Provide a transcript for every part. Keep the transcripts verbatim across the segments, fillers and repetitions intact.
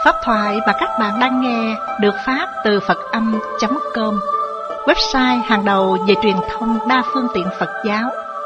Pháp thoại mà các bạn đang nghe được phát từ Phật âm chấm com, website hàng đầu về truyền thông đa phương tiện Phật giáo.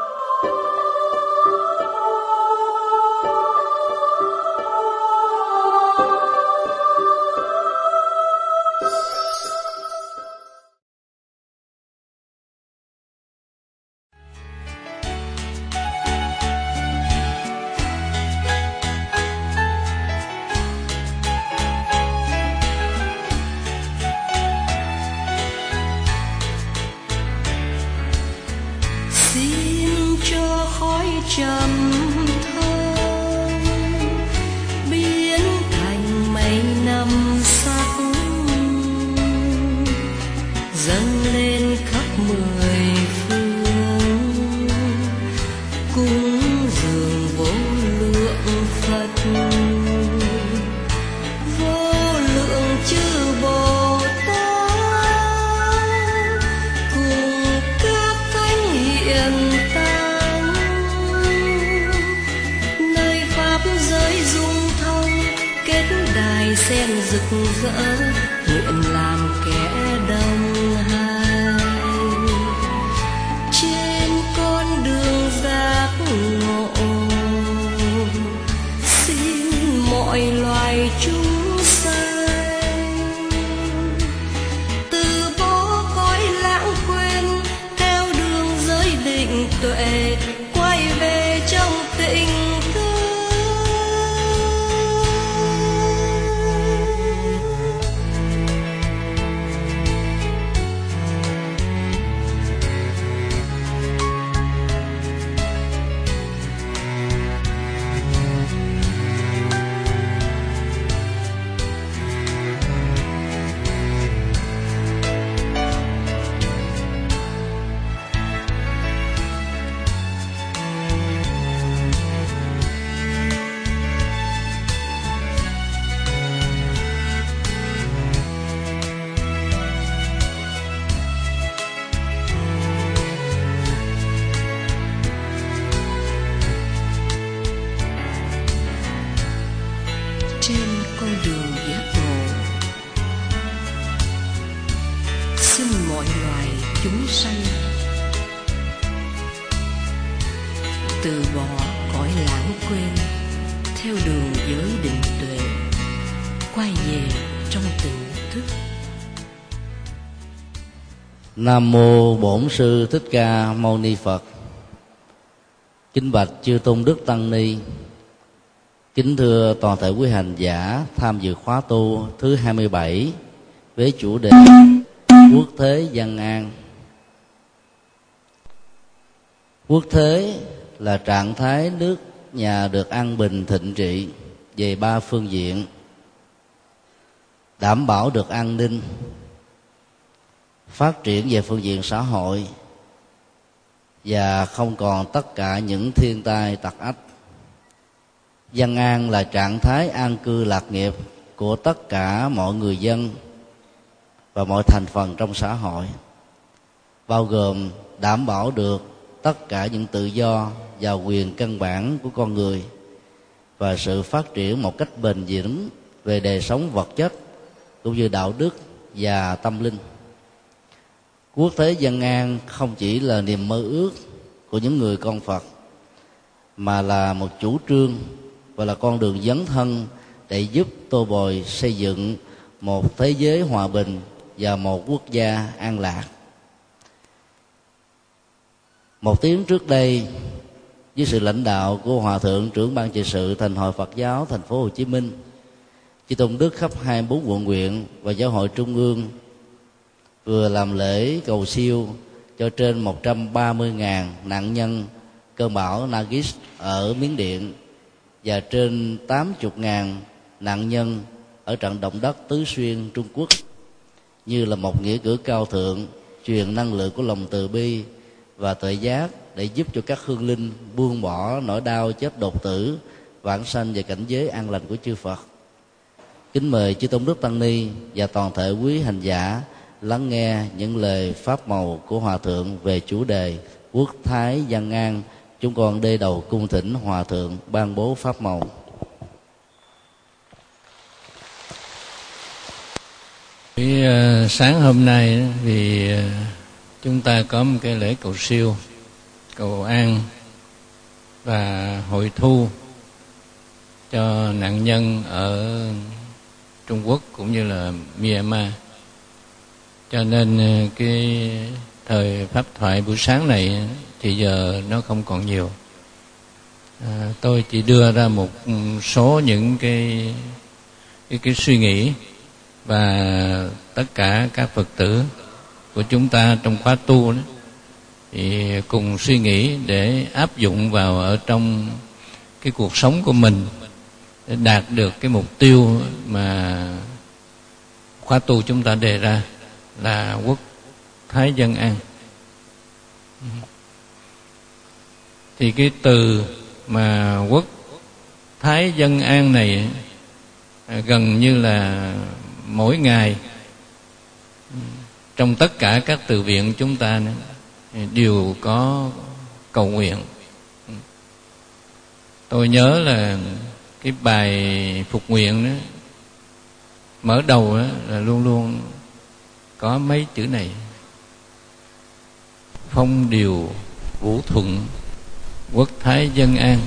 Nam mô Bổn Sư Thích Ca Mâu Ni Phật. Kính bạch chư tôn đức tăng ni, kính thưa toàn thể quý hành giả tham dự khóa tu thứ hai mươi bảy với chủ đề Quốc thế dân an. Quốc thế là trạng thái nước nhà được an bình thịnh trị về ba phương diện: đảm bảo được an ninh, phát triển về phương diện xã hội, và không còn tất cả những thiên tai tặc ách. Dân an là trạng thái an cư lạc nghiệp của tất cả mọi người dân và mọi thành phần trong xã hội, bao gồm đảm bảo được tất cả những tự do và quyền căn bản của con người và sự phát triển một cách bền vững về đời sống vật chất cũng như đạo đức và tâm linh. Quốc thế dân an không chỉ là niềm mơ ước của những người con Phật, mà là một chủ trương và là con đường dấn thân để giúp tô bồi xây dựng một thế giới hòa bình và một quốc gia an lạc. Một tiếng trước đây, với sự lãnh đạo của Hòa thượng trưởng ban trị sự Thành hội Phật giáo Thành phố Hồ Chí Minh, chư tôn đức khắp hai mươi bốn quận huyện và giáo hội trung ương vừa làm lễ cầu siêu cho trên một trăm ba mươi nghìn nạn nhân cơn bão Nagis ở Miến Điện và trên tám mươi nghìn nạn nhân ở trận động đất Tứ Xuyên Trung Quốc, như là một nghĩa cử cao thượng truyền năng lượng của lòng từ bi và tuệ giác để giúp cho các hương linh buông bỏ nỗi đau chết đột tử, vãng sanh về cảnh giới an lành của chư Phật. Kính mời chư tôn đức tăng ni và toàn thể quý hành giả lắng nghe những lời pháp màu của Hòa thượng về chủ đề Quốc thái dân an. Chúng con đê đầu cung thỉnh Hòa thượng ban bố pháp màu. Cái uh, sáng hôm nay thì uh, chúng ta có một cái lễ cầu siêu, cầu an và hội thu cho nạn nhân ở Trung Quốc cũng như là Myanmar. Cho nên uh, cái thời pháp thoại buổi sáng này thì giờ nó không còn nhiều. À, tôi chỉ đưa ra một số những cái cái, cái suy nghĩ, và tất cả các Phật tử của chúng ta trong khóa tu đó thì cùng suy nghĩ để áp dụng vào ở trong cái cuộc sống của mình để đạt được cái mục tiêu mà khóa tu chúng ta đề ra là quốc thái dân an. Thì cái từ mà quốc thái dân an này gần như là mỗi ngày trong tất cả các từ viện chúng ta đều có cầu nguyện. Tôi nhớ là cái bài phục nguyện đó, mở đầu đó là luôn luôn có mấy chữ này: phong điều vũ thuận, quốc thái dân an,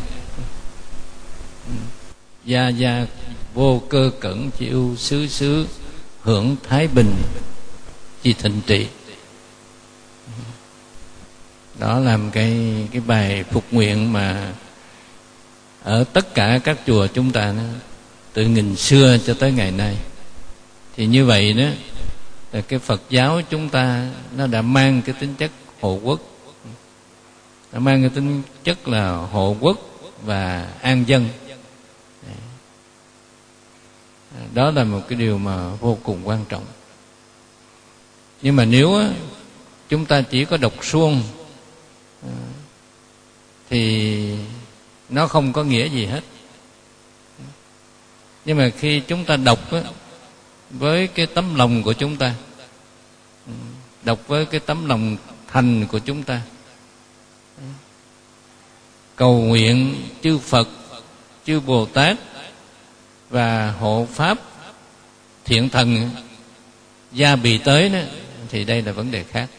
gia gia vô cơ cẩn chịu xứ xứ, hưởng thái bình chi thịnh trị. Đó là một cái cái bài phục nguyện mà ở tất cả các chùa chúng ta đó, từ nghìn xưa cho tới ngày nay. Thì như vậy đó là cái Phật giáo chúng ta nó đã mang cái tính chất hộ quốc, nó mang cái tính chất là hộ quốc và an dân. Đó là một cái điều mà vô cùng quan trọng. Nhưng mà nếu á, chúng ta chỉ có đọc suông thì nó không có nghĩa gì hết. Nhưng mà khi chúng ta đọc á, với cái tấm lòng của chúng ta, đọc với cái tấm lòng thành của chúng ta, cầu nguyện chư Phật, chư Bồ Tát và hộ pháp thiện thần gia bì tới đó, thì đây là vấn đề khác.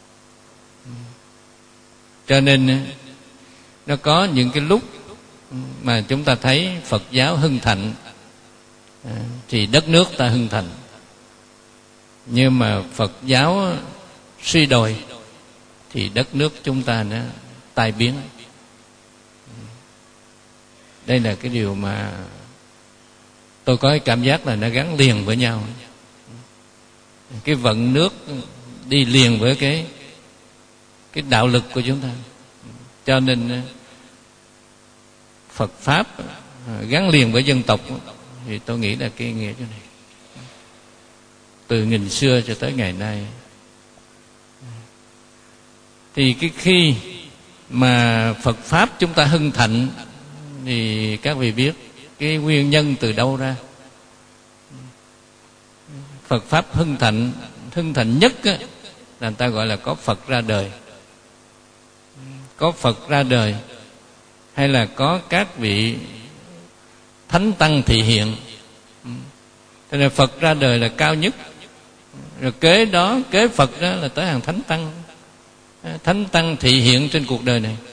Cho nên nó có những cái lúc mà chúng ta thấy Phật giáo hưng thịnh thì đất nước ta hưng thịnh, nhưng mà Phật giáo suy đồi thì đất nước chúng ta nó tai biến. Đây là cái điều mà tôi có cái cảm giác là nó gắn liền với nhau. Cái vận nước đi liền với cái cái đạo lực của chúng ta. Cho nên Phật Pháp gắn liền với dân tộc thì tôi nghĩ là cái nghĩa chỗ này. Từ nghìn xưa cho tới ngày nay. Thì cái khi mà Phật Pháp chúng ta hưng thịnh thì các vị biết cái nguyên nhân từ đâu ra. Phật Pháp hưng thịnh, hưng thịnh nhất á, là người ta gọi là có Phật ra đời. Có Phật ra đời hay là có các vị thánh tăng thị hiện. Thế nên Phật ra đời là cao nhất. Rồi kế đó, kế Phật đó là tới hàng thánh tăng. Thánh tăng thị hiện trên cuộc đời này.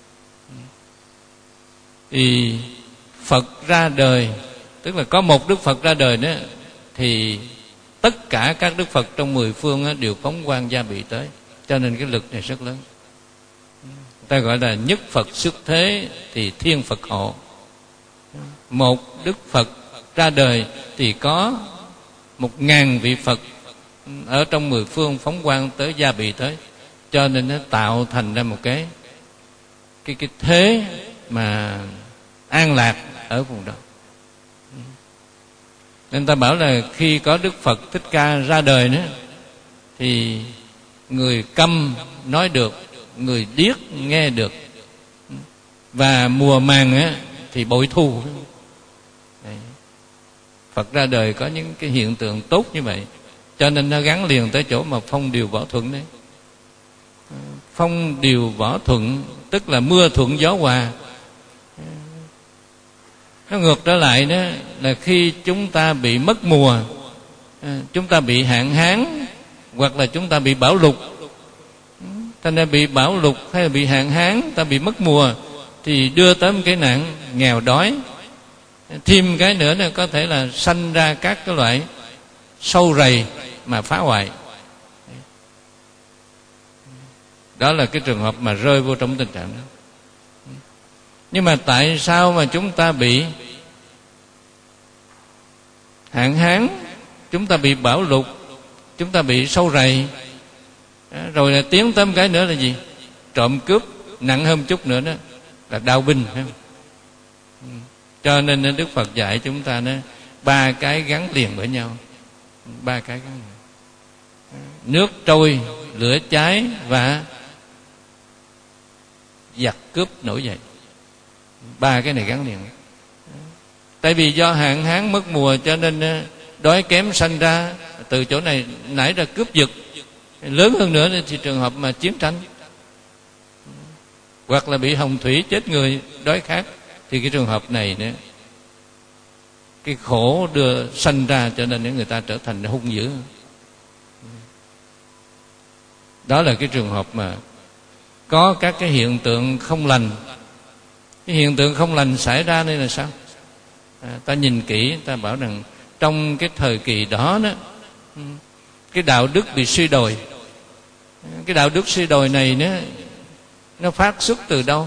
Thì Phật ra đời, tức là có một Đức Phật ra đời đó, thì tất cả các Đức Phật trong mười phương đó, đều phóng quang gia bị tới. Cho nên cái lực này rất lớn. Ta gọi là nhất Phật xuất thế thì thiên Phật hộ. Một Đức Phật ra đời thì có một ngàn vị Phật ở trong mười phương phóng quang tới gia bị tới. Cho nên nó tạo thành ra một cái cái cái thế mà an lạc ở vùng đó. Nên ta bảo là khi có Đức Phật Thích Ca ra đời nữa thì người câm nói được, người điếc nghe được, và mùa màng á, thì bội thu. Đấy. Phật ra đời có những cái hiện tượng tốt như vậy. Cho nên nó gắn liền tới chỗ mà phong điều võ thuận đấy. Phong điều võ thuận tức là mưa thuận gió hòa. Nó ngược trở lại đó là khi chúng ta bị mất mùa chúng ta bị hạn hán hoặc là chúng ta bị bão lụt. Ta nên bị bão lụt hay là bị hạn hán, ta bị mất mùa thì đưa tới một cái nạn nghèo đói. Thêm cái nữa là có thể là sanh ra các cái loại sâu rầy mà phá hoại. Đó là cái trường hợp mà rơi vô trong tình trạng đó. Nhưng mà tại sao mà chúng ta bị hạn hán, chúng ta bị bão lụt, chúng ta bị sâu rầy, rồi là tiến tới một cái nữa là gì? Trộm cướp, nặng hơn chút nữa đó là đao binh. Cho nên Đức Phật dạy chúng ta đó, ba cái gắn liền với nhau. Ba cái gắn liền. Nước trôi, lửa cháy và giặc cướp nổi dậy. Ba cái này gắn liền. Tại vì do hạn hán mất mùa cho nên đói kém sanh ra, từ chỗ này nảy ra cướp giật. Lớn hơn nữa thì trường hợp mà chiến tranh, hoặc là bị hồng thủy chết người, đói khát, thì cái trường hợp này nữa, cái khổ đưa sanh ra cho nên người ta trở thành hung dữ. Đó là cái trường hợp mà có các cái hiện tượng không lành. Cái hiện tượng không lành xảy ra đây là sao? À, ta nhìn kỹ, ta bảo rằng trong cái thời kỳ đó đó, cái đạo đức bị suy đồi. Cái đạo đức suy đồi này nó nó phát xuất từ đâu?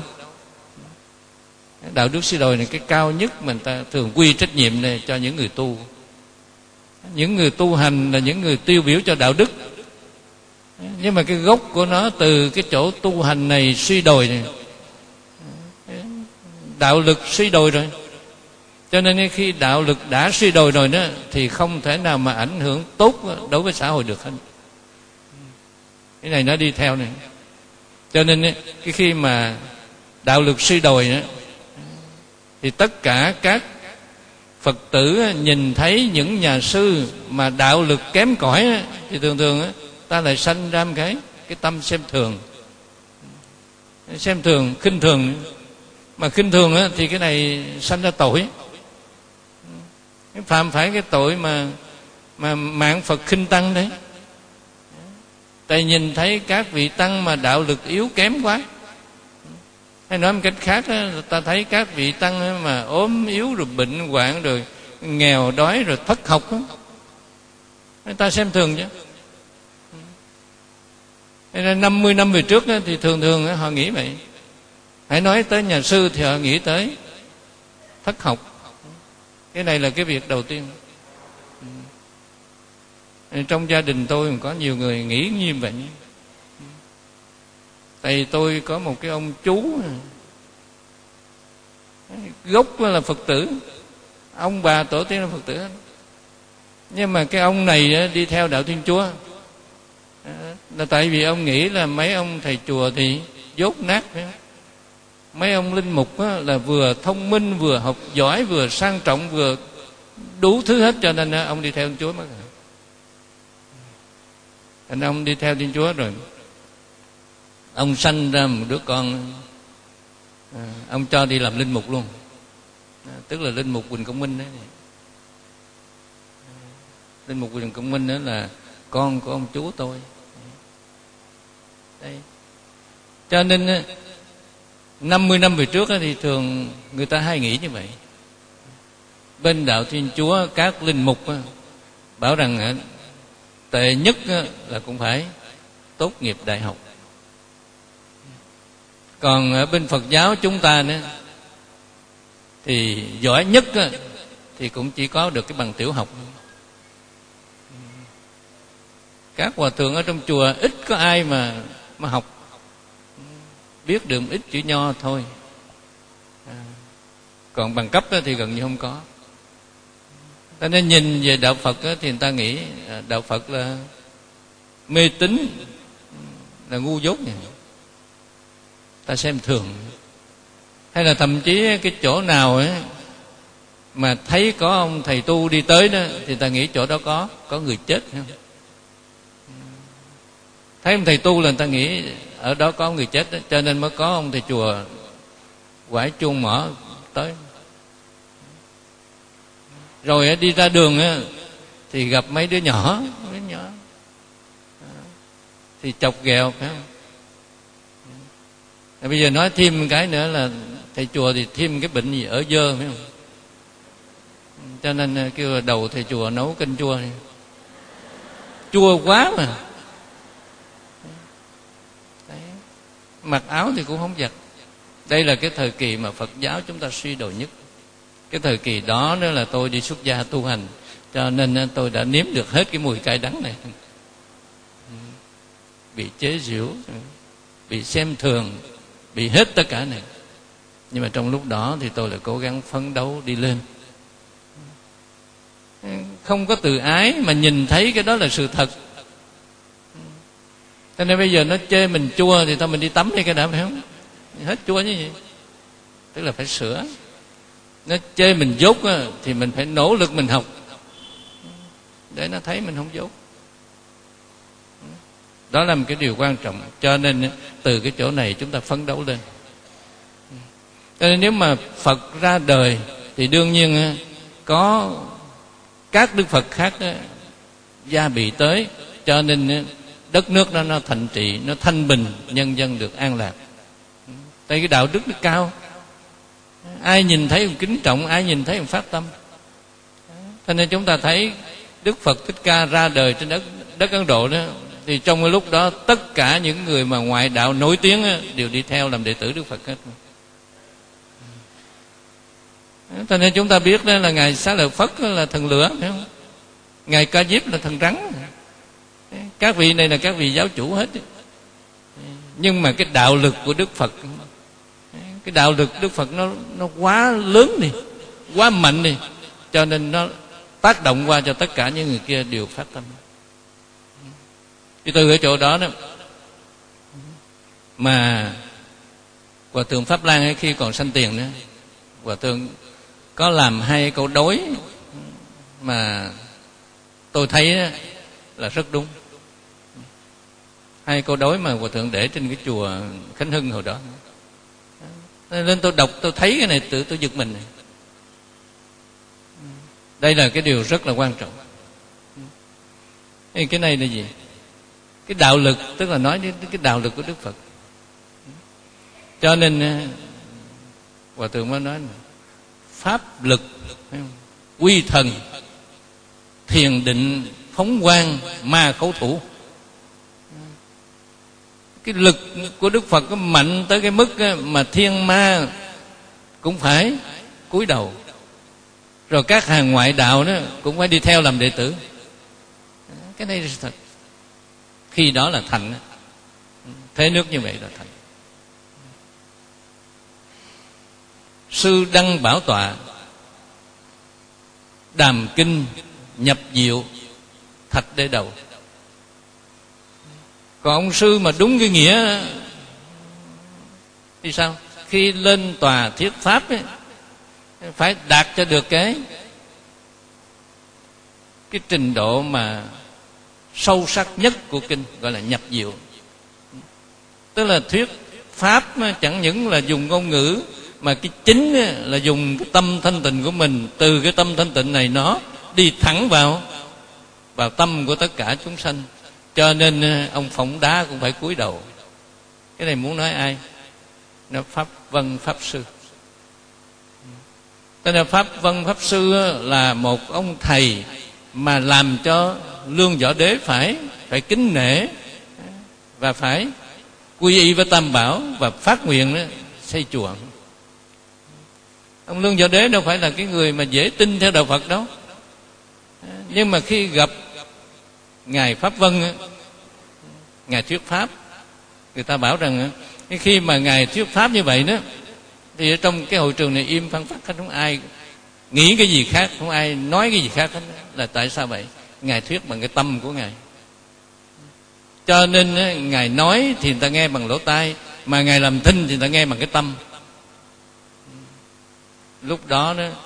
Đạo đức suy đồi này cái cao nhất mà ta thường quy trách nhiệm này cho những người tu. Những người tu hành là những người tiêu biểu cho đạo đức. Nhưng mà cái gốc của nó từ cái chỗ tu hành này suy đồi này, đạo lực suy đồi rồi. Cho nên khi đạo lực đã suy đồi rồi đó thì không thể nào mà ảnh hưởng tốt đối với xã hội được hết. Cái này nó đi theo này. Cho nên cái khi mà đạo lực suy đồi đó, thì tất cả các Phật tử nhìn thấy những nhà sư mà đạo lực kém cỏi thì thường thường ta lại sanh ra một cái cái tâm xem thường, xem thường, khinh thường. Mà khinh thường thì cái này sanh ra tội, phạm phải cái tội mà mà mạng Phật khinh tăng đấy. Tại nhìn thấy các vị tăng mà đạo lực yếu kém quá. Hay nói một cách khác đó, ta thấy các vị tăng mà ốm yếu rồi bệnh hoạn rồi nghèo đói rồi thất học đó, người ta xem thường chứ. Nên năm mươi năm về trước đó, thì thường thường họ nghĩ vậy. Hãy nói tới nhà sư thì họ nghĩ tới thất học. Cái này là cái việc đầu tiên. Trong gia đình tôi có nhiều người nghĩ như vậy. Tại vì tôi có một cái ông chú, gốc là Phật tử, ông bà tổ tiên là Phật tử. Nhưng mà cái ông này đi theo đạo Thiên Chúa là tại vì ông nghĩ là mấy ông thầy chùa thì dốt nát. Mấy ông linh mục là vừa thông minh, vừa học giỏi, vừa sang trọng, vừa đủ thứ hết, cho nên ông đi theo Thiên Chúa mất. Thành ông đi theo Thiên Chúa rồi ông sanh ra một đứa con, à, ông cho đi làm linh mục luôn, à, tức là linh mục Quỳnh Công Minh đấy. Linh mục Quỳnh Công Minh đó là con của ông chú tôi đây. Cho nên năm mươi năm về trước thì thường người ta hay nghĩ như vậy. Bên đạo Thiên Chúa các linh mục bảo rằng tệ nhất là cũng phải tốt nghiệp đại học. Còn ở bên Phật giáo chúng ta nữa thì giỏi nhất thì cũng chỉ có được cái bằng tiểu học. Các hòa thượng ở trong chùa ít có ai mà mà học, biết được ít chữ nho thôi. Còn bằng cấp thì gần như không có. Ta nên nhìn về đạo Phật thì người ta nghĩ đạo Phật là mê tín, là ngu dốt này. Ta xem thường. Hay là thậm chí cái chỗ nào ấy mà thấy có ông thầy tu đi tới đó thì ta nghĩ chỗ đó có có người chết không? Thấy ông thầy tu là người ta nghĩ ở đó có người chết đó, cho nên mới có ông thầy chùa quải chuông mỏ tới. Rồi đi ra đường thì gặp mấy đứa nhỏ, mấy đứa nhỏ thì chọc ghẹo, phải không? Rồi bây giờ nói thêm một cái nữa là thầy chùa thì thêm cái bệnh gì ở dơ, phải không? Cho nên kêu là đầu thầy chùa nấu canh chua, chua quá mà. Đấy. Mặc áo thì cũng không giặt. Đây là cái thời kỳ mà Phật giáo chúng ta suy đồi nhất. Cái thời kỳ đó nữa là tôi đi xuất gia tu hành, cho nên tôi đã nếm được hết cái mùi cay đắng này. Bị chế giễu, bị xem thường, bị hết tất cả này. Nhưng mà trong lúc đó thì tôi lại cố gắng phấn đấu đi lên. Không có từ ái mà nhìn thấy cái đó là sự thật. Cho nên bây giờ nó chê mình chua thì thôi mình đi tắm đi cái đã, phải không? Hết chua như vậy. Tức là phải sửa. Nó chê mình dốt thì mình phải nỗ lực mình học để nó thấy mình không dốt. Đó là một cái điều quan trọng. Cho nên từ cái chỗ này chúng ta phấn đấu lên. Cho nên nếu mà Phật ra đời thì đương nhiên có các đức Phật khác gia bị tới, cho nên đất nước nó, nó thành trị, nó thanh bình, nhân dân được an lạc. Tại cái đạo đức nó cao, ai nhìn thấy cũng kính trọng, ai nhìn thấy cũng phát tâm. Cho nên chúng ta thấy Đức Phật Thích Ca ra đời trên đất, đất Ấn Độ đó, thì trong cái lúc đó tất cả những người mà ngoại đạo nổi tiếng đều đi theo làm đệ tử Đức Phật hết. Cho nên chúng ta biết đó là Ngài Xá Lợi Phất là thần lửa, phải không? Ngài Ca Diếp là thần rắn. Các vị này là các vị giáo chủ hết. Nhưng mà cái đạo lực của Đức Phật, cái đạo lực Đức Phật nó nó quá lớn đi, quá mạnh đi, cho nên nó tác động qua cho tất cả những người kia đều phát tâm. Thì từ ở chỗ đó đó mà Hòa thượng Pháp Lan ấy, khi còn sanh tiền nữa, Hòa thượng có làm hai câu đối mà tôi thấy là rất đúng. Hai câu đối mà Hòa thượng để trên cái chùa Khánh Hưng hồi đó. Nên tôi đọc tôi thấy cái này tự tôi giật mình này. Đây là cái điều rất là quan trọng. Cái này là gì? Cái đạo lực, tức là nói đến cái đạo lực của Đức Phật. Cho nên Hòa thượng mới nói pháp lực, quy thần, thiền định, phóng quang, ma khẩu thủ. Cái lực của Đức Phật có mạnh tới cái mức mà thiên ma cũng phải cúi đầu, rồi các hàng ngoại đạo đó cũng phải đi theo làm đệ tử. Cái này là thật. Khi đó là thành, thế nước như vậy là thành. Sư Đăng bảo tọa, đàm kinh nhập diệu, thạch đế đầu. Còn ông sư mà đúng cái nghĩa thì sao? Khi lên tòa thuyết pháp ấy, phải đạt cho được cái cái trình độ mà sâu sắc nhất của kinh, gọi là nhập diệu. Tức là thuyết pháp chẳng những là dùng ngôn ngữ, mà cái chính là dùng cái tâm thanh tịnh của mình. Từ cái tâm thanh tịnh này nó đi thẳng vào vào tâm của tất cả chúng sanh. Cho nên ông Phỏng Đá cũng phải cúi đầu. Cái này muốn nói ai? Nó Pháp Vân Pháp Sư. Thế nên Pháp Vân Pháp Sư là một ông thầy mà làm cho Lương Võ Đế phải phải kính nể và phải quy y với Tam Bảo và phát nguyện đó, xây chùa. Ông Lương Võ Đế đâu phải là cái người mà dễ tin theo đạo Phật đâu. Nhưng mà khi gặp Ngài Pháp Vân, Ngài thuyết pháp, người ta bảo rằng khi mà Ngài thuyết pháp như vậy đó, thì ở trong cái hội trường này im phăng phắc, không ai nghĩ cái gì khác, không ai nói cái gì khác hết. Là tại sao vậy? Ngài thuyết bằng cái tâm của Ngài. Cho nên Ngài nói thì người ta nghe bằng lỗ tai, mà Ngài làm thinh thì người ta nghe bằng cái tâm. Lúc đó đó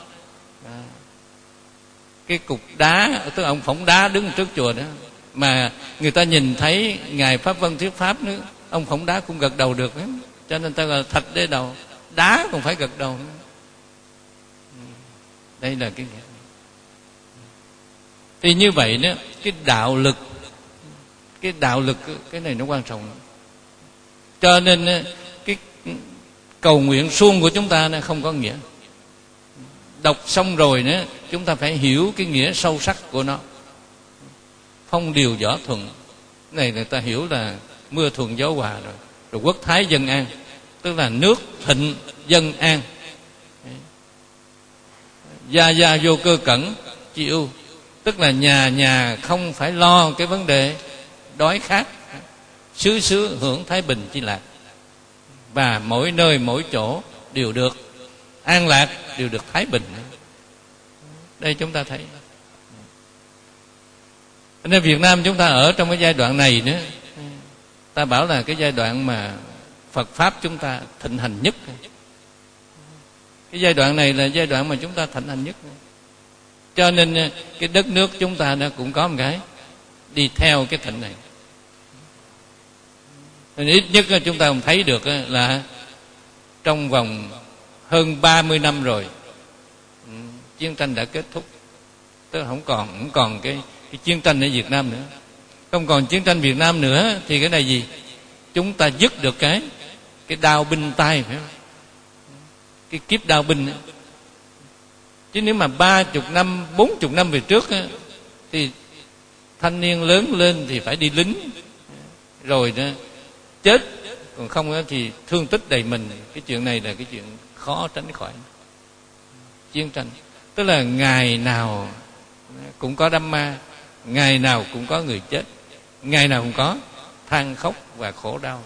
cái cục đá, tức là ông Phỏng Đá đứng trước chùa đó, mà người ta nhìn thấy Ngài Pháp Vân thuyết pháp nữa, ông Phỏng Đá cũng gật đầu được. Cho nên ta gọi là thạch đế đầu, đá cũng phải gật đầu. Đây là cái nghĩa. Thì như vậy đó, cái đạo lực, cái đạo lực cái này nó quan trọng. Cho nên cái cầu nguyện suông của chúng ta nó không có nghĩa. Đọc xong rồi nữa, chúng ta phải hiểu cái nghĩa sâu sắc của nó. Phong điều võ thuận, này người ta hiểu là mưa thuận gió hòa rồi. Rồi quốc thái dân an, tức là nước thịnh dân an. Gia gia vô cơ cẩn chi ưu, tức là nhà nhà không phải lo cái vấn đề đói khát, xứ xứ hưởng thái bình chi lạc. Và mỗi nơi mỗi chỗ đều được an lạc, đều được thái bình. Đây chúng ta thấy. Nên Việt Nam chúng ta ở trong cái giai đoạn này nữa, ta bảo là cái giai đoạn mà Phật Pháp chúng ta thịnh hành nhất. Cái giai đoạn này là giai đoạn mà chúng ta thịnh hành nhất. Cho nên cái đất nước chúng ta nó cũng có một cái đi theo cái thịnh này. Nên ít nhất chúng ta cũng thấy được là trong vòng hơn ba mươi năm rồi, chiến tranh đã kết thúc. Tức là không còn không còn cái, cái chiến tranh ở Việt Nam nữa. Không còn chiến tranh Việt Nam nữa thì cái này gì? Chúng ta dứt được cái cái đao binh tay, phải không? Cái kiếp đao binh ấy. Chứ nếu mà ba chục năm, bốn chục năm về trước ấy, thì thanh niên lớn lên thì phải đi lính, rồi đó, chết, còn không đó thì thương tích đầy mình. Cái chuyện này là cái chuyện khó tránh khỏi. Chiến tranh tức là ngày nào cũng có đám ma, ngày nào cũng có người chết, ngày nào cũng có than khóc và khổ đau.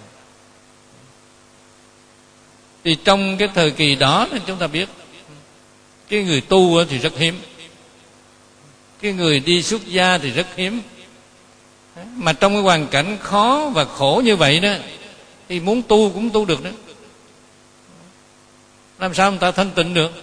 Thì trong cái thời kỳ đó chúng ta biết cái người tu thì rất hiếm, cái người đi xuất gia thì rất hiếm. Mà trong cái hoàn cảnh khó và khổ như vậy đó, thì muốn tu cũng tu được đó. Làm sao người ta thanh tịnh được?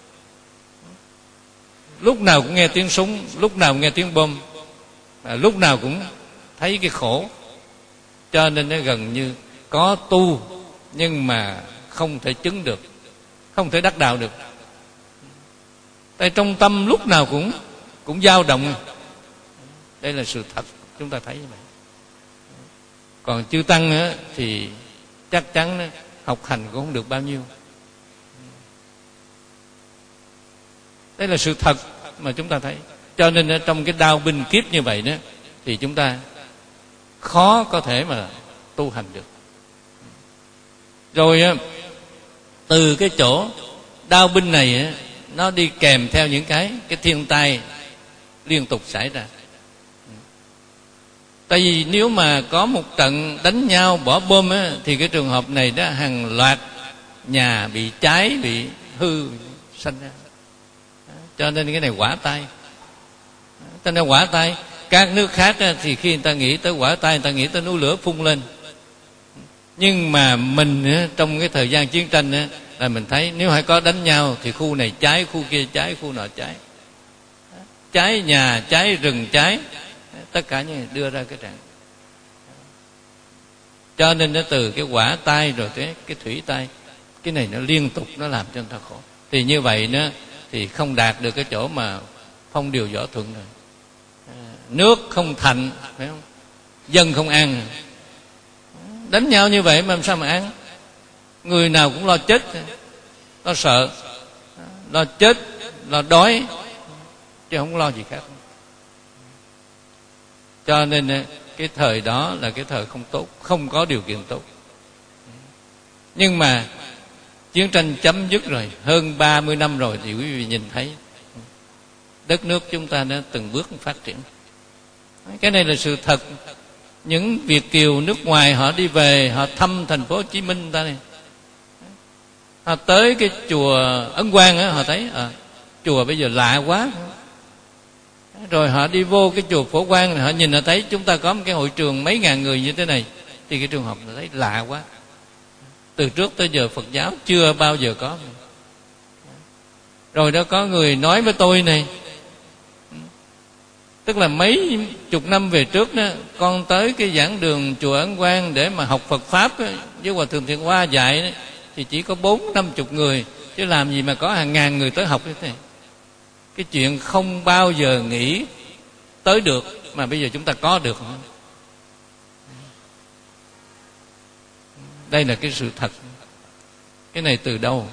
Lúc nào cũng nghe tiếng súng, lúc nào cũng nghe tiếng bom, à, lúc nào cũng thấy cái khổ. Cho nên nó gần như có tu nhưng mà không thể chứng được, không thể đắc đạo được. Tại trong tâm lúc nào cũng cũng dao động. Đây là sự thật, chúng ta thấy như vậy. Còn chư tăng á, thì chắc chắn á, học hành cũng không được bao nhiêu. Đây là sự thật mà chúng ta thấy. Cho nên á, trong cái đao binh kiếp như vậy đó, thì chúng ta khó có thể mà tu hành được. Rồi á, từ cái chỗ đao binh này á, nó đi kèm theo những cái cái thiên tai liên tục xảy ra. Tại vì nếu mà có một trận đánh nhau bỏ bom á, thì cái trường hợp này đó hàng loạt nhà bị cháy, bị hư sanh ra. Cho nên cái này hỏa tai. Cho nên hỏa tai. Các nước khác á, thì khi người ta nghĩ tới hỏa tai, người ta nghĩ tới núi lửa phun lên. Nhưng mà mình á, trong cái thời gian chiến tranh á, là mình thấy nếu phải có đánh nhau thì khu này cháy, khu kia cháy, khu nọ cháy. Cháy nhà, cháy rừng, cháy. Tất cả những đưa ra cái trạng. Cho nên nó từ cái hỏa tai rồi tới cái thủy tai, cái này nó liên tục nó làm cho người ta khổ. Thì như vậy nó thì không đạt được cái chỗ mà phong điều võ thuận rồi. Nước không thành, phải không? Dân không an. Đánh nhau như vậy mà làm sao mà an? Người nào cũng lo chết, lo sợ, lo chết, lo đói, chứ không lo gì khác. Cho nên cái thời đó là cái thời không tốt, không có điều kiện tốt. Nhưng mà chiến tranh chấm dứt rồi, hơn ba mươi năm rồi, thì quý vị nhìn thấy đất nước chúng ta đã từng bước phát triển. Cái này là sự thật. Những Việt kiều nước ngoài họ đi về, họ thăm thành phố Hồ Chí Minh ta này, họ tới cái chùa Ấn Quang á, họ thấy à, chùa bây giờ lạ quá. Rồi họ đi vô cái chùa Phổ Quang, họ nhìn họ thấy chúng ta có một cái hội trường mấy ngàn người như thế này, thì cái trường hợp họ thấy lạ quá. Từ trước tới giờ Phật giáo chưa bao giờ có. Rồi đó có người nói với tôi này, tức là mấy chục năm về trước đó, con tới cái giảng đường chùa Ấn Quang để mà học Phật Pháp đó, với Hòa Thượng Thiện Hoa dạy đó, thì chỉ có bốn năm chục người, chứ làm gì mà có hàng ngàn người tới học như thế này. Cái chuyện không bao giờ nghĩ tới được, mà bây giờ chúng ta có được. Đây là cái sự thật. Cái này từ đâu?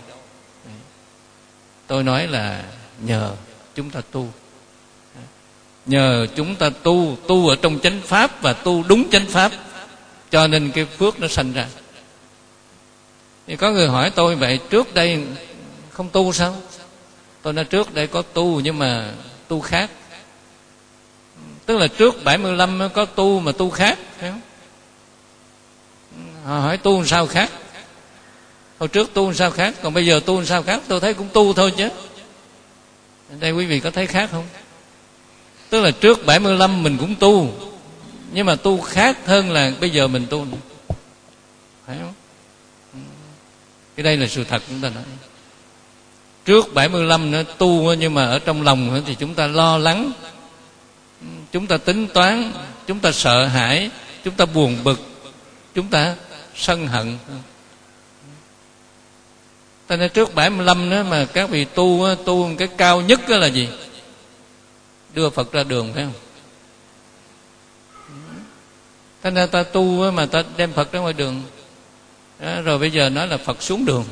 Tôi nói là nhờ chúng ta tu. Nhờ chúng ta tu, tu ở trong chánh pháp và tu đúng chánh pháp, cho nên cái phước nó sanh ra. Thì có người hỏi tôi vậy, trước đây không tu sao? Tôi nói trước đây có tu nhưng mà tu khác. Tức là trước bảy mươi lăm có tu mà tu khác, phải không? Họ hỏi tu sao khác? Hồi trước tu sao khác, còn bây giờ tu sao khác? Tôi thấy cũng tu thôi chứ. Đây quý vị có thấy khác không? Tức là trước bảy mươi lăm mình cũng tu, nhưng mà tu khác hơn là bây giờ mình tu nữa. Phải không? Cái đây là sự thật chúng ta nói. Trước bảy mươi lăm nữa tu, nhưng mà ở trong lòng thì chúng ta lo lắng, chúng ta tính toán, chúng ta sợ hãi, chúng ta buồn bực, chúng ta sân hận. Ta nói trước bảy mươi lăm nữa mà các vị tu, tu cái cao nhất là gì? Đưa Phật ra đường, phải không? Thế nên ta tu mà ta đem Phật ra ngoài đường. Đó, rồi bây giờ nói là Phật xuống đường.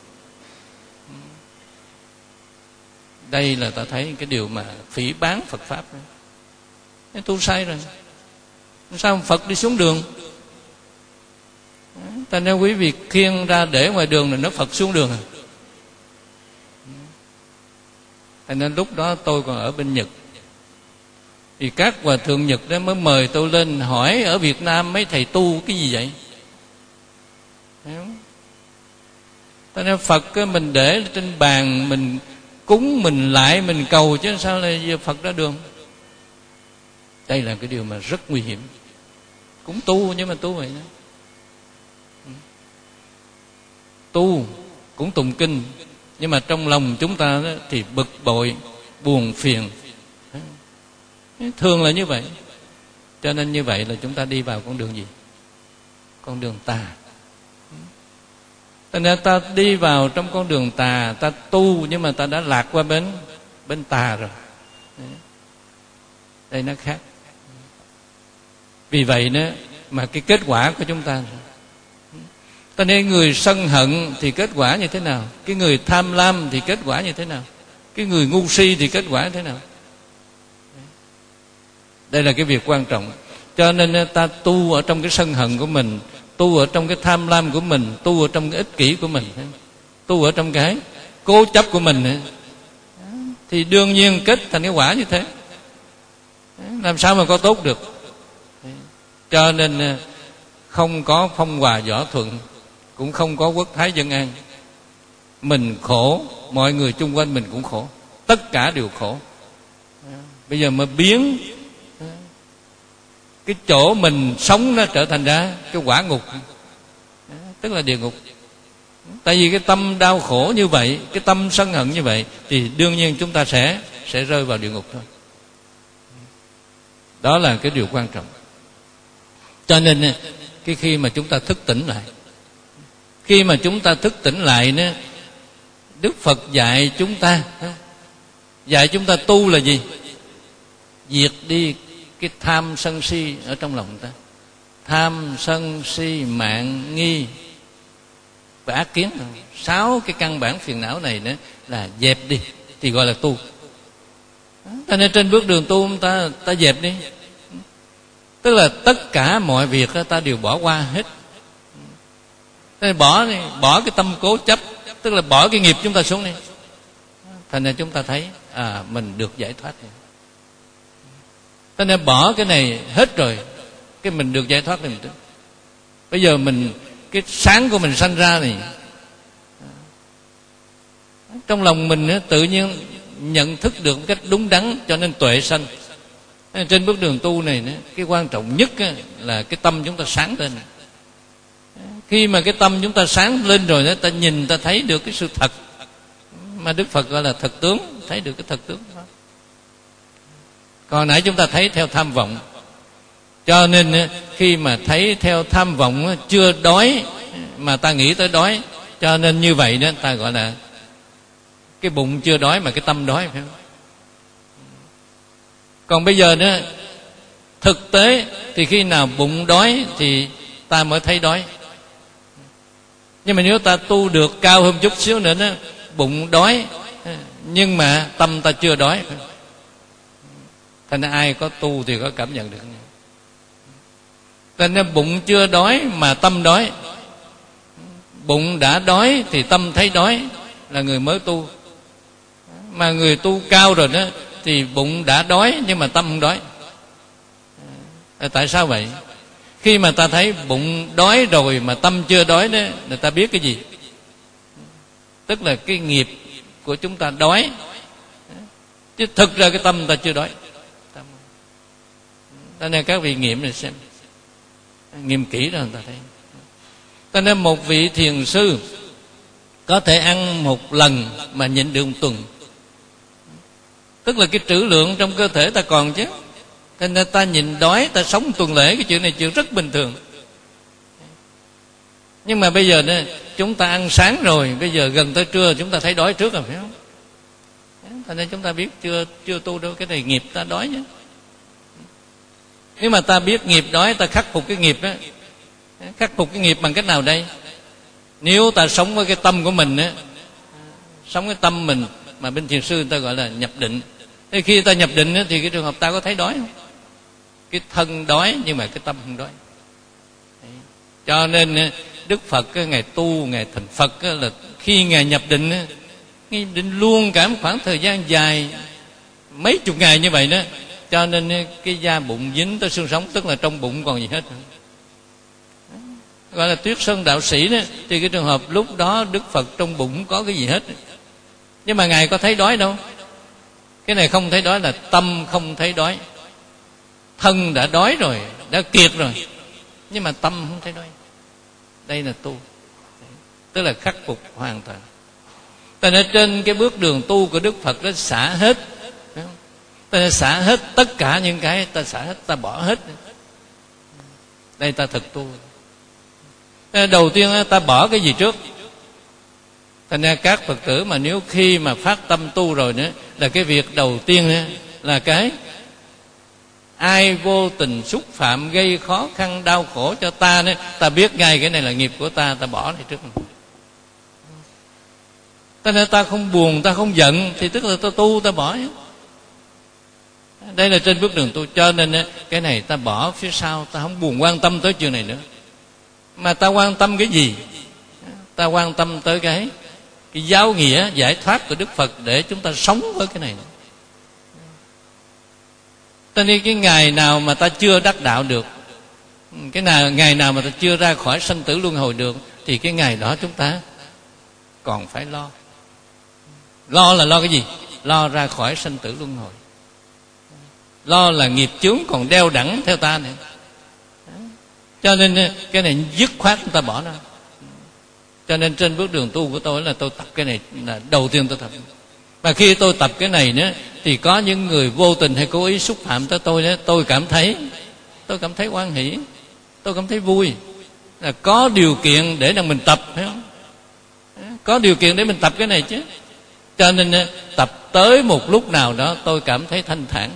Đây là ta thấy cái điều mà phỉ báng Phật Pháp. Nên tu sai rồi. Sao Phật đi xuống đường? Ta nói quý vị khiêng ra để ngoài đường là nó Phật xuống đường à? Thế nên lúc đó tôi còn ở bên Nhật, thì các hòa thượng Nhật đó mới mời tôi lên hỏi ở Việt Nam mấy thầy tu cái gì vậy? Ta nói Phật mình để trên bàn, mình cúng, mình lại, mình cầu, chứ sao lại giờ Phật ra đường? Đây là cái điều mà rất nguy hiểm. Cũng tu nhưng mà tu vậy đó. Tu cũng tụng kinh, nhưng mà trong lòng chúng ta đó thì bực bội, buồn phiền. Thường là như vậy. Cho nên như vậy là chúng ta đi vào con đường gì? Con đường tà. Cho nên ta đi vào trong con đường tà, ta tu nhưng mà ta đã lạc qua bên bên tà rồi. Đây nó khác. Vì vậy đó mà cái kết quả của chúng ta, ta nên người sân hận thì kết quả như thế nào? Cái người tham lam thì kết quả như thế nào? Cái người ngu si thì kết quả như thế nào? Đây là cái việc quan trọng. Cho nên ta tu ở trong cái sân hận của mình, tu ở trong cái tham lam của mình, tu ở trong cái ích kỷ của mình, tu ở trong cái cố chấp của mình, thì đương nhiên kết thành cái quả như thế. Làm sao mà có tốt được? Cho nên không có phong hòa võ thuận, cũng không có quốc thái dân an. Mình khổ, mọi người chung quanh mình cũng khổ, tất cả đều khổ. Bây giờ mà biến cái chỗ mình sống nó trở thành ra cái quả ngục, tức là địa ngục. Tại vì cái tâm đau khổ như vậy, cái tâm sân hận như vậy, thì đương nhiên chúng ta sẽ sẽ rơi vào địa ngục thôi. Đó là cái điều quan trọng. Cho nên cái khi mà chúng ta thức tỉnh lại, khi mà chúng ta thức tỉnh lại nữa, Đức Phật dạy chúng ta, dạy chúng ta tu là gì? Diệt đi cái tham sân si ở trong lòng ta. Tham sân si mạn nghi và ác kiến, sáu cái căn bản phiền não này nữa là dẹp đi thì gọi là tu. Cho nên trên bước đường tu ta ta dẹp đi, tức là tất cả mọi việc ta đều bỏ qua hết. Bỏ đi, bỏ cái tâm cố chấp, tức là bỏ cái nghiệp chúng ta xuống đi. Thành ra chúng ta thấy à mình được giải thoát rồi. Cho nên bỏ cái này hết rồi, cái mình được giải thoát rồi. Mình bây giờ mình cái sáng của mình sanh ra này, trong lòng mình tự nhiên nhận thức được một cách đúng đắn, cho nên tuệ sanh. Trên bước đường tu này, cái quan trọng nhất là cái tâm chúng ta sáng lên. Khi mà cái tâm chúng ta sáng lên rồi, ta nhìn, ta thấy được cái sự thật mà Đức Phật gọi là thật tướng, thấy được cái thật tướng đó. Còn nãy chúng ta thấy theo tham vọng, cho nên khi mà thấy theo tham vọng chưa đói mà ta nghĩ tới đói, cho nên như vậy đó ta gọi là cái bụng chưa đói mà cái tâm đói, phải không? Còn bây giờ nữa, thực tế thì khi nào bụng đói thì ta mới thấy đói. Nhưng mà nếu ta tu được cao hơn chút xíu nữa đó, bụng đói nhưng mà tâm ta chưa đói. Thành ra ai có tu thì có cảm nhận được. Thành ra bụng chưa đói mà tâm đói. Bụng đã đói thì tâm thấy đói, là người mới tu. Mà người tu cao rồi đó thì bụng đã đói nhưng mà tâm không đói. À, tại sao vậy? Khi mà ta thấy bụng đói rồi mà tâm chưa đói đó, người ta biết cái gì? Tức là cái nghiệp của chúng ta đói, chứ thực ra cái tâm ta chưa đói. Cho nên các vị nghiệm này xem, nghiệm kỹ rồi người ta thấy. Cho nên một vị thiền sư có thể ăn một lần mà nhịn được một tuần. Tức là cái trữ lượng trong cơ thể ta còn chứ. Cho nên ta nhịn đói, ta sống tuần lễ, cái chuyện này chuyện rất bình thường. Nhưng mà bây giờ đó, chúng ta ăn sáng rồi, bây giờ gần tới trưa chúng ta thấy đói trước rồi, phải không? Cho nên chúng ta biết chưa chưa tu đâu, cái này nghiệp ta đói chứ. Nếu mà ta biết nghiệp đói, ta khắc phục cái nghiệp đó. Khắc phục cái nghiệp bằng cách nào đây? Nếu ta sống với cái tâm của mình á, sống với tâm mình mà bên thiền sư người ta gọi là nhập định. Thế khi ta nhập định á, thì cái trường hợp ta có thấy đói không? Cái thân đói nhưng mà cái tâm không đói. Đấy. Cho nên Đức Phật Ngài tu, Ngài thành Phật là khi Ngài nhập định, Ngài định luôn cả một khoảng thời gian dài, mấy chục ngày như vậy đó. Cho nên cái da bụng dính tới xương sống, tức là trong bụng còn gì hết. Gọi là Tuyết Sơn đạo sĩ đó, thì cái trường hợp lúc đó Đức Phật trong bụng có cái gì hết. Nhưng mà Ngài có thấy đói đâu. Cái này không thấy đói là tâm không thấy đói. Thân đã đói rồi, đã kiệt rồi, nhưng mà tâm không thấy đói. Đây là tu, tức là khắc phục hoàn toàn. Tại nên trên cái bước đường tu của Đức Phật đó xả hết. Ta xả hết tất cả những cái, ta xả hết, ta bỏ hết. Đây ta thực tu. Đầu tiên ta bỏ cái gì trước? Thành ra các Phật tử mà nếu khi mà phát tâm tu rồi nữa, là cái việc đầu tiên là cái ai vô tình xúc phạm gây khó khăn đau khổ cho ta nữa, ta biết ngay cái này là nghiệp của ta, ta bỏ này trước. Cho nên ta không buồn, ta không giận, thì tức là ta tu, ta bỏ. Đây là trên bước đường tu. Cho nên cái này ta bỏ phía sau, ta không buồn quan tâm tới chuyện này nữa. Mà ta quan tâm cái gì? Ta quan tâm tới cái cái giáo nghĩa giải thoát của Đức Phật, để chúng ta sống với cái này. Cho nên cái ngày nào mà ta chưa đắc đạo được, cái nào ngày nào mà ta chưa ra khỏi sanh tử luân hồi được, thì cái ngày đó chúng ta còn phải lo. Lo là lo cái gì? Lo ra khỏi sanh tử luân hồi. Lo là nghiệp chướng còn đeo đẳng theo ta nữa. Cho nên cái này dứt khoát chúng ta bỏ nó. Cho nên trên bước đường tu của tôi là tôi tập cái này là đầu tiên tôi tập. Và khi tôi tập cái này nữa, thì có những người vô tình hay cố ý xúc phạm tới tôi đó, tôi cảm thấy tôi cảm thấy hoan hỷ, tôi cảm thấy vui, là có điều kiện để mình tập, phải không? Có điều kiện để mình tập cái này chứ. Cho nên tập tới một lúc nào đó tôi cảm thấy thanh thản,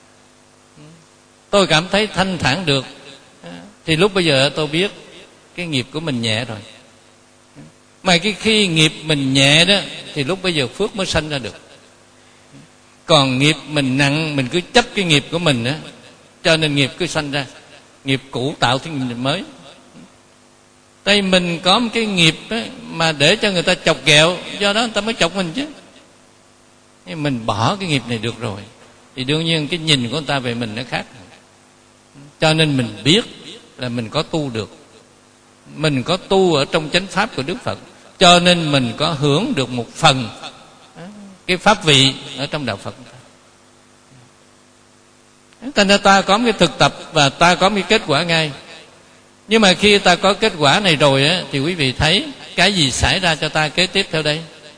tôi cảm thấy thanh thản được, thì lúc bây giờ tôi biết cái nghiệp của mình nhẹ rồi. Mà cái khi nghiệp mình nhẹ đó, thì lúc bây giờ phước mới sanh ra được. Còn nghiệp mình nặng, mình cứ chấp cái nghiệp của mình đó, cho nên nghiệp cứ sanh ra. Nghiệp cũ tạo thêm nghiệp mới. Đây mình có một cái nghiệp đó, mà để cho người ta chọc ghẹo, do đó người ta mới chọc mình chứ. Mình bỏ cái nghiệp này được rồi, thì đương nhiên cái nhìn của người ta về mình nó khác. Cho nên mình biết là mình có tu được, mình có tu ở trong chánh pháp của Đức Phật, cho nên mình có hưởng được một phần cái pháp vị ở trong đạo Phật. Thành ra ta có một cái thực tập và ta có một cái kết quả ngay. Nhưng mà khi ta có kết quả này rồi á, thì quý vị thấy cái gì xảy ra cho ta kế tiếp theo đây.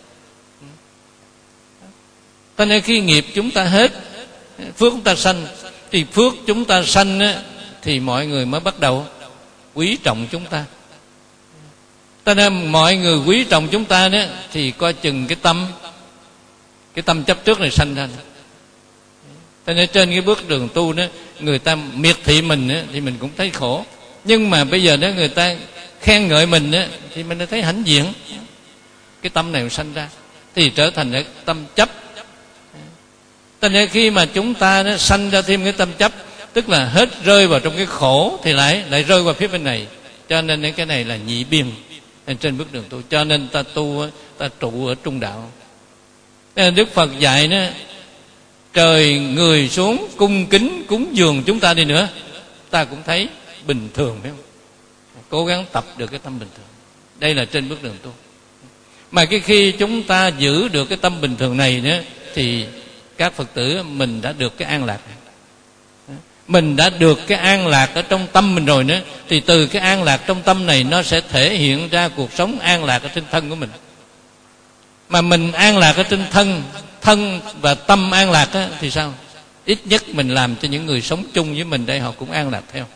Cho nên khi nghiệp chúng ta hết, phước chúng ta sanh, thì phước chúng ta sanh á, thì mọi người mới bắt đầu quý trọng chúng ta. Cho nên mọi người quý trọng chúng ta đó, thì coi chừng cái tâm cái tâm chấp trước này sanh ra. Cho nên trên cái bước đường tu đó, người ta miệt thị mình đó, thì mình cũng thấy khổ. Nhưng mà bây giờ đó người ta khen ngợi mình đó, thì mình thấy hãnh diện. Cái tâm này sanh ra thì trở thành cái tâm chấp. Cho nên khi mà chúng ta nó sanh ra thêm cái tâm chấp, tức là hết rơi vào trong cái khổ thì lại lại rơi vào phía bên này. Cho nên cái này là nhị biên trên bước đường tu. Cho nên ta tu, ta trụ ở trung đạo. Nên Đức Phật dạy đó, trời người xuống cung kính cúng dường chúng ta đi nữa, ta cũng thấy bình thường, phải không? Cố gắng tập được cái tâm bình thường. Đây là trên bước đường tu. Mà cái khi chúng ta giữ được cái tâm bình thường này nữa, thì các Phật tử mình đã được cái an lạc. Mình đã được cái an lạc ở trong tâm mình rồi nữa, thì từ cái an lạc trong tâm này nó sẽ thể hiện ra cuộc sống an lạc ở trên thân của mình. Mà mình an lạc ở trên thân, thân và tâm an lạc á, thì sao? Ít nhất mình làm cho những người sống chung với mình đây họ cũng an lạc theo.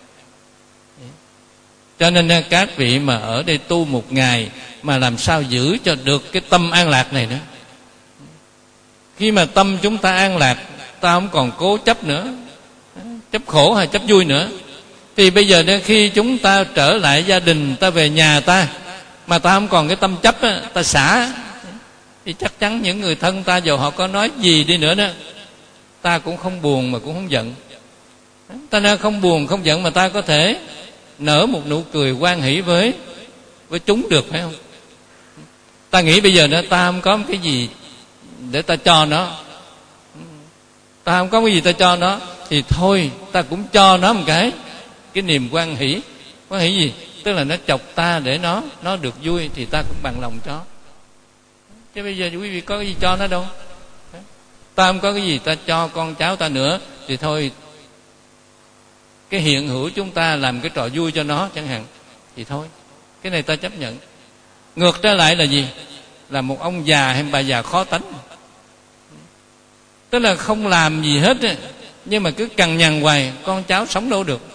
Cho nên các vị mà ở đây tu một ngày mà làm sao giữ cho được cái tâm an lạc này nữa. Khi mà tâm chúng ta an lạc, ta không còn cố chấp nữa, chấp khổ hay chấp vui nữa, thì bây giờ khi chúng ta trở lại gia đình, ta về nhà ta mà ta không còn cái tâm chấp á, ta xả, thì chắc chắn những người thân ta dù họ có nói gì đi nữa đó, ta cũng không buồn mà cũng không giận. Ta nên không buồn không giận mà ta có thể nở một nụ cười hoan hỷ với với chúng được, phải không? Ta nghĩ bây giờ nữa ta không có cái gì để ta cho nó, ta không có cái gì ta cho nó, thì thôi ta cũng cho nó một cái cái niềm hoan hỷ. Hoan hỷ gì? Tức là nó chọc ta để nó nó được vui, thì ta cũng bằng lòng cho. Chứ bây giờ quý vị có cái gì cho nó đâu. Ta không có cái gì ta cho con cháu ta nữa, thì thôi cái hiện hữu chúng ta làm cái trò vui cho nó chẳng hạn, thì thôi cái này ta chấp nhận. Ngược trở lại là gì? Là một ông già hay bà già khó tánh, tức là không làm gì hết nhưng mà cứ cằn nhằn hoài, con cháu sống đâu được.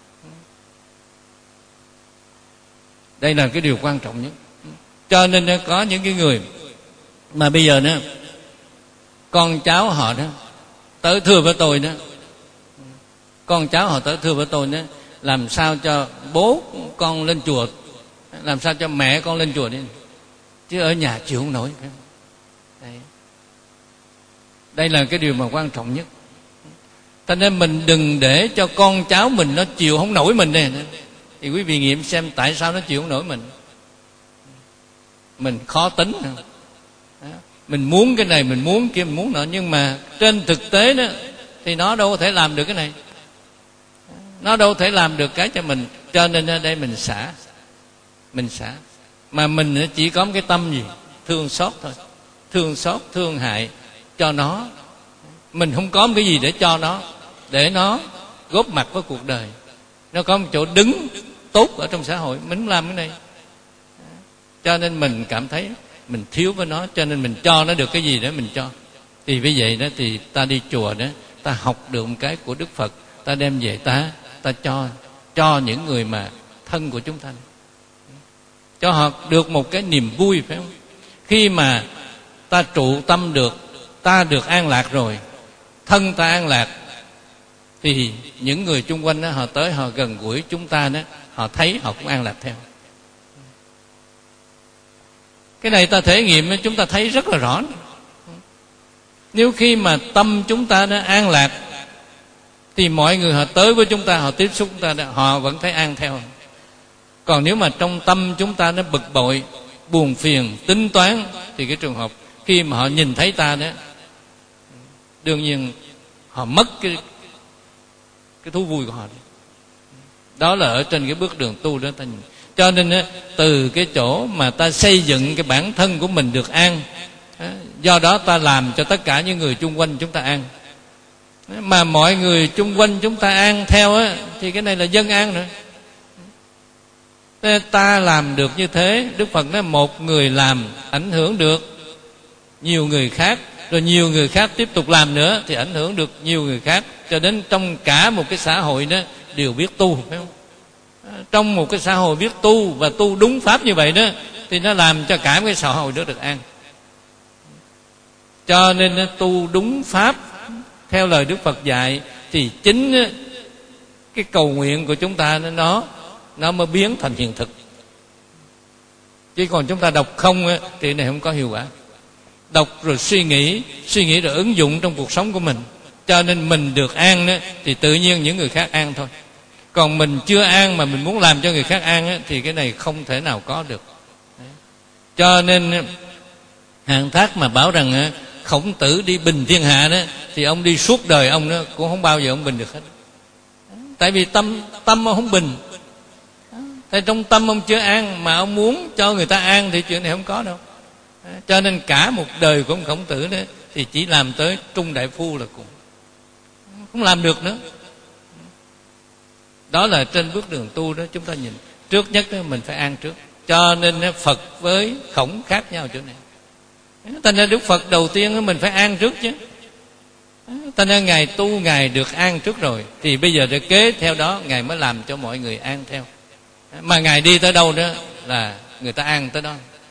Đây là cái điều quan trọng nhất. Cho nên có những cái người mà bây giờ nữa con cháu họ đó tới thưa với tôi đó, con cháu họ tới thưa với tôi đó, làm sao cho bố con lên chùa, làm sao cho mẹ con lên chùa đi, chứ ở nhà chịu không nổi. Đây, đây là cái điều mà quan trọng nhất. Cho nên mình đừng để cho con cháu mình nó chịu không nổi mình này. Thì quý vị nghiệm xem tại sao nó chịu không nổi mình. Mình khó tính, mình muốn cái này, mình muốn kia, mình muốn nọ, nhưng mà trên thực tế đó thì nó đâu có thể làm được cái này, nó đâu thể làm được cái cho mình. Cho nên ở đây mình xả, mình xả, mà mình chỉ có một cái tâm gì? Thương xót thôi, thương xót, thương hại cho nó. Mình không có một cái gì để cho nó, để nó góp mặt với cuộc đời, nó có một chỗ đứng tốt ở trong xã hội, mình không làm cái này. Cho nên mình cảm thấy mình thiếu với nó, cho nên mình cho nó được cái gì để mình cho. Thì vì vậy đó thì ta đi chùa đó, ta học được một cái của Đức Phật, ta đem về ta ta cho cho những người mà thân của chúng ta, cho họ được một cái niềm vui, phải không? Khi mà ta trụ tâm được, ta được an lạc rồi, thân ta an lạc, thì những người chung quanh đó, họ tới họ gần gũi chúng ta đó, họ thấy họ cũng an lạc theo. Cái này ta thể nghiệm, chúng ta thấy rất là rõ. Nếu khi mà tâm chúng ta nó an lạc, thì mọi người họ tới với chúng ta, họ tiếp xúc chúng ta, họ vẫn thấy an theo. Còn nếu mà trong tâm chúng ta nó bực bội, buồn phiền, tính toán, thì cái trường hợp khi mà họ nhìn thấy ta đó, đương nhiên họ mất cái cái thú vui của họ. Đó là ở trên cái bước đường tu đó ta nhìn. Cho nên từ cái chỗ mà ta xây dựng cái bản thân của mình được an, do đó ta làm cho tất cả những người chung quanh chúng ta an. Mà mọi người chung quanh chúng ta an theo á, thì cái này là dân an nữa. Ta làm được như thế, Đức Phật nói một người làm ảnh hưởng được nhiều người khác, rồi nhiều người khác tiếp tục làm nữa thì ảnh hưởng được nhiều người khác, cho đến trong cả một cái xã hội đó đều biết tu, phải không? Trong một cái xã hội biết tu và tu đúng pháp như vậy đó, thì nó làm cho cả một cái xã hội đó được an. Cho nên tu đúng pháp theo lời Đức Phật dạy, thì chính cái cầu nguyện của chúng ta nó nó mới biến thành hiện thực. Chứ còn chúng ta đọc không thì này không có hiệu quả. Đọc rồi suy nghĩ, suy nghĩ rồi ứng dụng trong cuộc sống của mình, cho nên mình được an thì tự nhiên những người khác an thôi. Còn mình chưa an mà mình muốn làm cho người khác an thì cái này không thể nào có được. Cho nên Hàn Thác mà bảo rằng Khổng Tử đi bình thiên hạ đó, thì ông đi suốt đời ông đó cũng không bao giờ ông bình được hết. Tại vì tâm tâm ông không bình. Tại trong tâm ông chưa an, mà ông muốn cho người ta an thì chuyện này không có đâu. Cho nên cả một đời của ông Khổng Tử đó thì chỉ làm tới trung đại phu là cùng, không làm được nữa. Đó là trên bước đường tu đó, chúng ta nhìn trước nhất đó mình phải an trước. Cho nên Phật với Khổng khác nhau chỗ này. Thành ra Đức Phật đầu tiên mình phải an trước chứ. Thành ra Ngài tu Ngài được an trước rồi, thì bây giờ để kế theo đó Ngài mới làm cho mọi người an theo. Mà Ngài đi tới đâu đó là người ta an tới đó.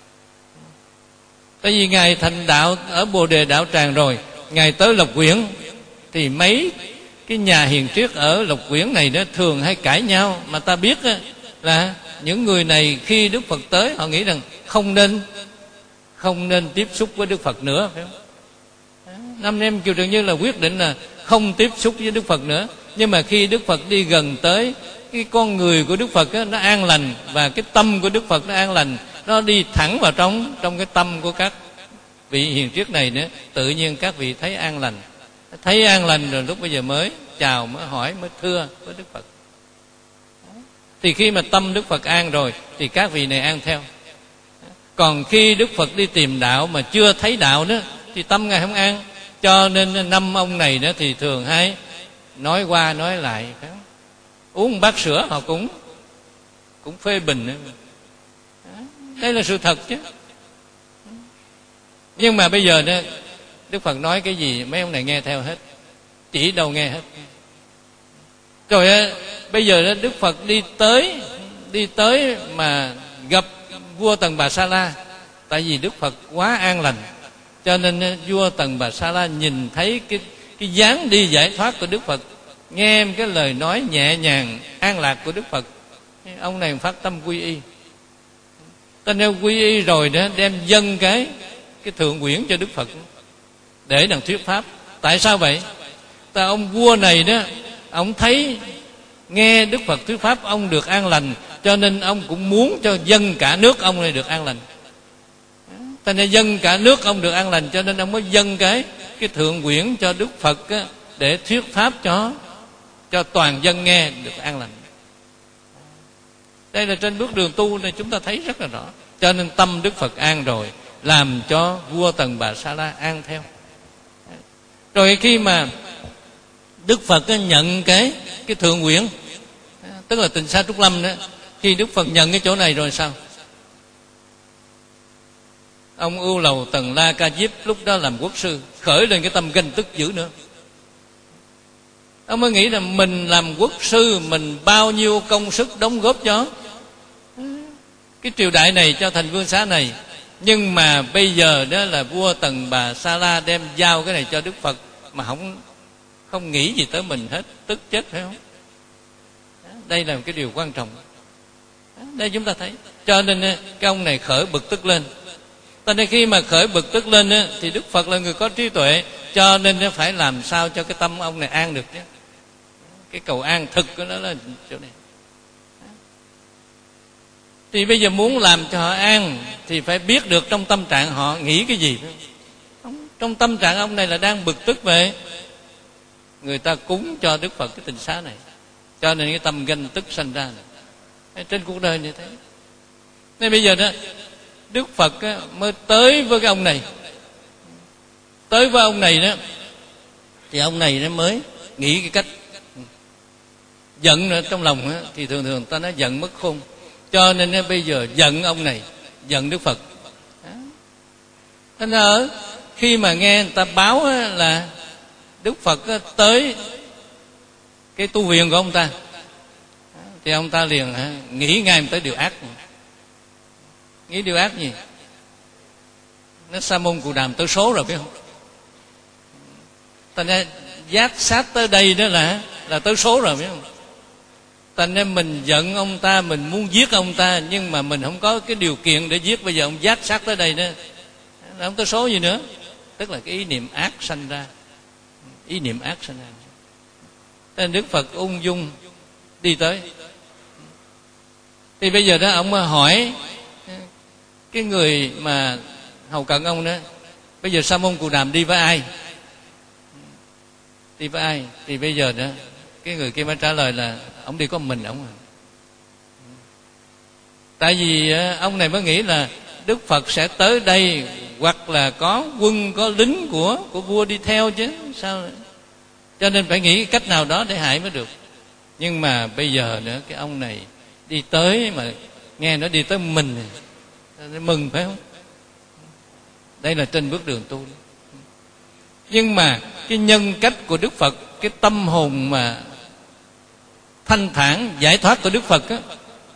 Tại vì Ngài thành đạo ở Bồ Đề Đạo Tràng rồi, Ngài tới Lộc Quyển thì mấy cái nhà hiền triết ở Lộc Quyển này đó thường hay cãi nhau. Mà ta biết là những người này khi Đức Phật tới, họ nghĩ rằng không nên không nên tiếp xúc với Đức Phật nữa, phải không? Năm anh em Kiều Trần Như là quyết định là không tiếp xúc với Đức Phật nữa. Nhưng mà khi Đức Phật đi gần tới, cái con người của Đức Phật đó, nó an lành, và cái tâm của Đức Phật nó an lành, nó đi thẳng vào trong trong cái tâm của các vị hiền triết này nữa. Tự nhiên các vị thấy an lành, thấy an lành rồi lúc bây giờ mới chào, mới hỏi, mới thưa với Đức Phật. Thì khi mà tâm Đức Phật an rồi thì các vị này an theo. Còn khi Đức Phật đi tìm đạo mà chưa thấy đạo đó thì tâm Ngài không an. Cho nên năm ông này đó thì thường hay nói qua nói lại, phải không? Uống một bát sữa họ cũng cũng phê bình nữa. Đây là sự thật chứ. Nhưng mà bây giờ đó, Đức Phật nói cái gì mấy ông này nghe theo hết, chỉ đâu nghe hết. Rồi bây giờ đó, Đức Phật đi tới đi tới mà gặp vua Tần Bà Sa La. Tại vì Đức Phật quá an lành, cho nên vua Tần Bà Sa La nhìn thấy cái cái dáng đi giải thoát của Đức Phật, nghe cái lời nói nhẹ nhàng an lạc của Đức Phật, ông này phát tâm quy y. Tên nếu quy y rồi đó, đem dâng cái cái thượng quyển cho Đức Phật để đặng thuyết pháp. Tại sao vậy? Tại ông vua này đó, ông thấy nghe Đức Phật thuyết pháp ông được an lành, cho nên ông cũng muốn cho dân cả nước ông này được an lành. Tại nên dân cả nước ông được an lành, cho nên ông mới dâng cái cái thượng quyển cho Đức Phật á, để thuyết pháp cho cho toàn dân nghe được an lành. Đây là trên bước đường tu này chúng ta thấy rất là rõ. Cho nên tâm Đức Phật an rồi, làm cho vua Tần Bà Sa La an theo. Rồi khi mà Đức Phật nhận cái cái thượng quyển, tức là Tịnh Xá Trúc Lâm đó, khi Đức Phật nhận cái chỗ này rồi sao? Ông Ưu Lầu Tần La Ca Diếp lúc đó làm quốc sư, khởi lên cái tâm ganh tức dữ nữa. Ông mới nghĩ là mình làm quốc sư, mình bao nhiêu công sức đóng góp cho cái triều đại này, cho thành vương xá này, nhưng mà bây giờ đó là vua Tần Bà Sa La đem giao cái này cho Đức Phật mà không không nghĩ gì tới mình hết, tức chết, phải không? Đây là một cái điều quan trọng. Đây chúng ta thấy. Cho nên cái ông này khởi bực tức lên. Cho nên khi mà khởi bực tức lên thì Đức Phật là người có trí tuệ, cho nên nó phải làm sao cho cái tâm ông này an được chứ. Cái cầu an thực của nó là chỗ này. Thì bây giờ muốn làm cho họ an thì phải biết được trong tâm trạng họ nghĩ cái gì. Trong tâm trạng ông này là đang bực tức về người ta cúng cho Đức Phật cái tịnh xá này, cho nên cái tâm ganh tức sanh ra này. Trên cuộc đời như thế. Nên bây giờ đó Đức Phật mới tới với cái ông này. Tới với ông này đó thì ông này nó mới nghĩ cái cách giận nữa trong lòng đó, thì thường thường ta nói giận mất khôn. Cho nên bây giờ giận ông này, giận Đức Phật. Thế nên khi mà nghe người ta báo là Đức Phật tới cái tu viện của ông ta, thì ông ta liền nghĩ ngay tới điều ác. Nghĩ điều ác gì? Nó Sa môn Cù Đàm tới số rồi, biết không? Thành ra giác sát tới đây đó là là tới số rồi, biết không? Thành nên mình giận ông ta, mình muốn giết ông ta, nhưng mà mình không có cái điều kiện để giết. Bây giờ ông giác sát tới đây đó là không tới số gì nữa. Tức là cái ý niệm ác sanh ra, ý niệm ác sanh ra. Nên Đức Phật ung dung đi tới. Thì bây giờ đó ông hỏi cái người mà hầu cận ông đó, bây giờ Sa môn Cù Đàm đi với ai? Đi với ai? Thì bây giờ đó cái người kia mới trả lời là ông đi có mình ông à. Tại vì ông này mới nghĩ là Đức Phật sẽ tới đây, hoặc là có quân, có lính của của vua đi theo chứ sao nữa. Cho nên phải nghĩ cách nào đó để hại mới được. Nhưng mà bây giờ nữa cái ông này đi tới mà nghe nó đi tới mình, nó mừng phải không? Đây là trên bước đường tu. Nhưng mà cái nhân cách của Đức Phật, cái tâm hồn mà thanh thản giải thoát của Đức Phật á,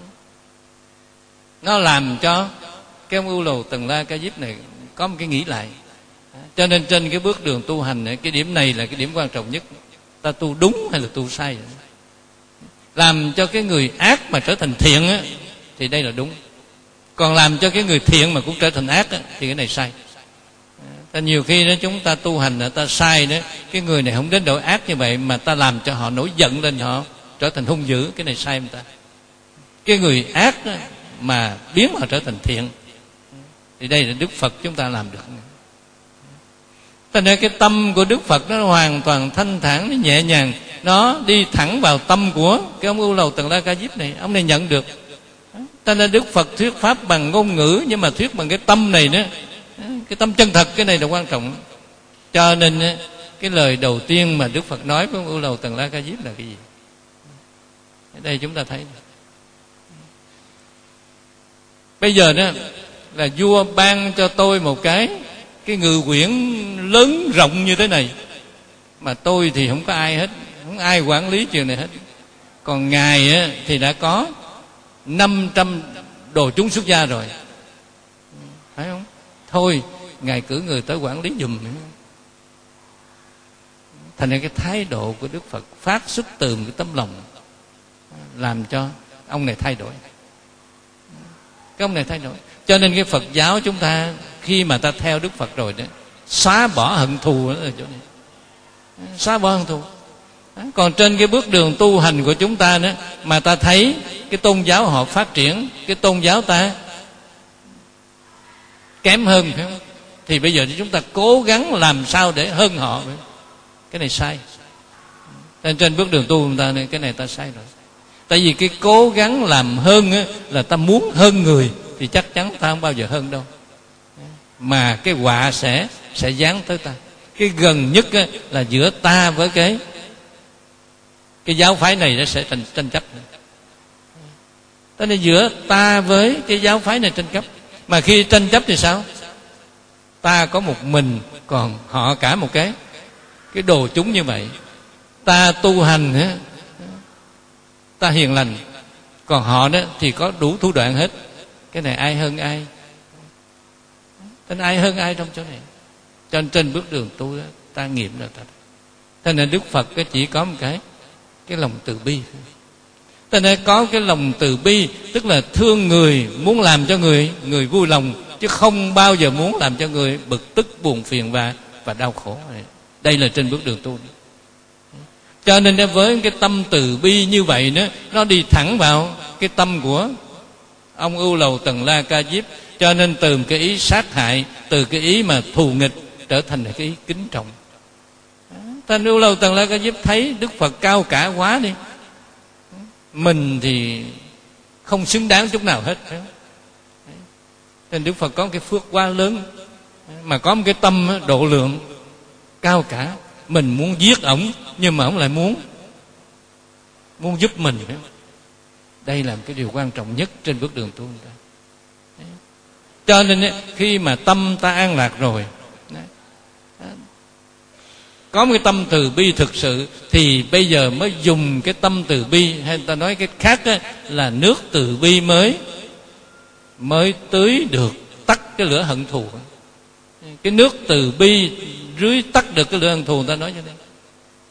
nó làm cho cái ông Ưu Lầu Tần La Ca Diếp này có một cái nghĩ lại. Cho nên trên cái bước đường tu hành này, cái điểm này là cái điểm quan trọng nhất. Ta tu đúng hay là tu sai? Làm cho cái người ác mà trở thành thiện á, thì đây là đúng. Còn làm cho cái người thiện mà cũng trở thành ác á, thì cái này sai. Ta nhiều khi đó chúng ta tu hành là ta sai đó, cái người này không đến độ ác như vậy mà ta làm cho họ nổi giận lên, họ trở thành hung dữ, cái này sai người ta. Cái người ác đó, mà biến họ trở thành thiện, thì đây là Đức Phật chúng ta làm được. Cho nên cái tâm của Đức Phật nó hoàn toàn thanh thản, nó nhẹ nhàng, nó đi thẳng vào tâm của cái ông Ưu Lầu Tần La Ca Diếp này. Ông này nhận được. Cho nên Đức Phật thuyết pháp bằng ngôn ngữ, nhưng mà thuyết bằng cái tâm này nữa, cái tâm chân thật, cái này là quan trọng. Cho nên cái lời đầu tiên mà Đức Phật nói với ông Ưu Lầu Tần La Ca Diếp là cái gì? Ở đây chúng ta thấy bây giờ đó là vua ban cho tôi một cái cái ngự quyển lớn rộng như thế này, mà tôi thì không có ai hết, không ai quản lý chuyện này hết. Còn ngài á, thì đã có năm trăm đồ chúng xuất gia rồi, phải không? Thôi ngài cử người tới quản lý giùm. Thành ra cái thái độ của Đức Phật phát xuất từ cái tấm lòng, làm cho ông này thay đổi. Cái ông này thay đổi. Cho nên cái Phật giáo chúng ta khi mà ta theo Đức Phật rồi đó, xóa bỏ hận thù ở chỗ này, xóa bỏ hận thù. Còn trên cái bước đường tu hành của chúng ta đó, mà ta thấy cái tôn giáo họ phát triển, cái tôn giáo ta kém hơn, phải không? Thì bây giờ chúng ta cố gắng làm sao để hơn họ. Cái này sai. Nên trên bước đường tu chúng ta này, cái này ta sai rồi. Tại vì cái cố gắng làm hơn á, là ta muốn hơn người, thì chắc chắn ta không bao giờ hơn đâu, mà cái họa sẽ sẽ giáng tới ta. Cái gần nhất á, là giữa ta với cái cái giáo phái này nó sẽ tranh, tranh chấp. Cho nên giữa ta với cái giáo phái này tranh chấp. Mà khi tranh chấp thì sao? Ta có một mình, còn họ cả một cái cái đồ chúng như vậy. Ta tu hành á, ta hiền lành, còn họ đó thì có đủ thủ đoạn hết. Cái này ai hơn ai? Tên ai hơn ai trong chỗ này? Cho nên trên bước đường tu đó, ta nghiệm được ta. Cho nên Đức Phật chỉ có một cái cái lòng từ bi. Cho nên có cái lòng từ bi, tức là thương người, muốn làm cho người người vui lòng, chứ không bao giờ muốn làm cho người bực tức, buồn phiền và và đau khổ. Đây là trên bước đường tu. Cho nên với cái tâm từ bi như vậy đó, nó đi thẳng vào cái tâm của ông Ưu Lầu Tần La Ca Diếp. Cho nên từ cái ý sát hại, từ cái ý mà thù nghịch, trở thành cái ý kính trọng. Thành Ưu Lầu Tần La Ca Diếp thấy Đức Phật cao cả quá đi, mình thì không xứng đáng chút nào hết. Nên Đức Phật có cái phước quá lớn, mà có một cái tâm độ lượng cao cả. Mình muốn giết ổng, nhưng mà ổng lại muốn muốn giúp mình. Đây là một cái điều quan trọng nhất trên bước đường tu. Cho nên khi mà tâm ta an lạc rồi, có một cái tâm từ bi thực sự, thì bây giờ mới dùng cái tâm từ bi, hay ta nói cái khác á, là nước từ bi mới mới tưới được tắt cái lửa hận thù. Cái nước từ bi rưới tắt được cái lửa hận thù, ta nói cho đây.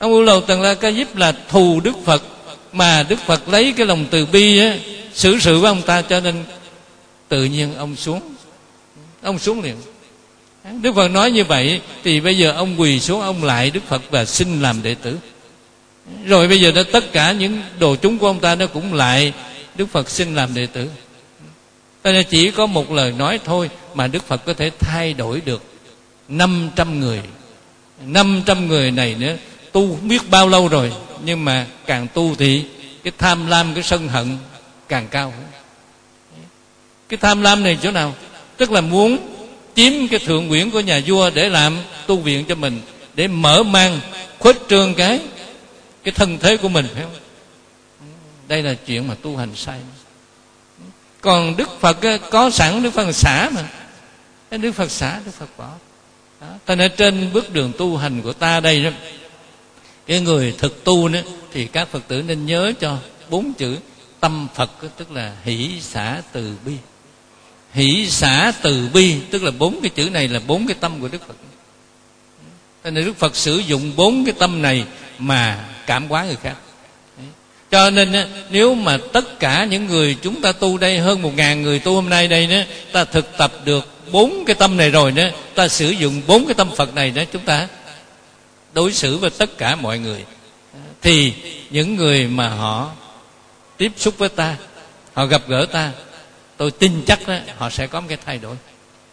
Ông U Lầu Tần La Ca Diếp là thù Đức Phật, mà Đức Phật lấy cái lòng từ bi á, xử sự với ông ta, cho nên tự nhiên ông xuống, ông xuống liền. Đức Phật nói như vậy thì bây giờ ông quỳ xuống, ông lại Đức Phật và xin làm đệ tử. Rồi bây giờ đó tất cả những đồ chúng của ông ta nó cũng lại Đức Phật xin làm đệ tử. Cho nên chỉ có một lời nói thôi mà Đức Phật có thể thay đổi được năm trăm người. Năm trăm người này nữa tu không biết bao lâu rồi, nhưng mà càng tu thì cái tham lam, cái sân hận càng cao. Cái tham lam này chỗ nào? Tức là muốn chiếm cái thượng quyển của nhà vua để làm tu viện cho mình, để mở mang khuếch trương cái cái thân thế của mình, phải không? Đây là chuyện mà tu hành sai. Còn Đức Phật có sẵn, Đức Phật xả mà, Đức Phật xả, Đức Phật bỏ. Đó. Cho nên trên bước đường tu hành của ta đây đó, cái người thực tu đó, thì các Phật tử nên nhớ cho bốn chữ tâm Phật, tức là hỷ xả từ bi. Hỷ xả từ bi tức là bốn cái chữ này là bốn cái tâm của Đức Phật. Cho nên Đức Phật sử dụng bốn cái tâm này mà cảm hóa người khác. Cho nên nếu mà tất cả những người chúng ta tu đây, hơn một ngàn người tu hôm nay đây đó, ta thực tập được bốn cái tâm này rồi đó, ta sử dụng bốn cái tâm Phật này đó, chúng ta đối xử với tất cả mọi người, thì những người mà họ tiếp xúc với ta, họ gặp gỡ ta, tôi tin chắc đó, họ sẽ có một cái thay đổi.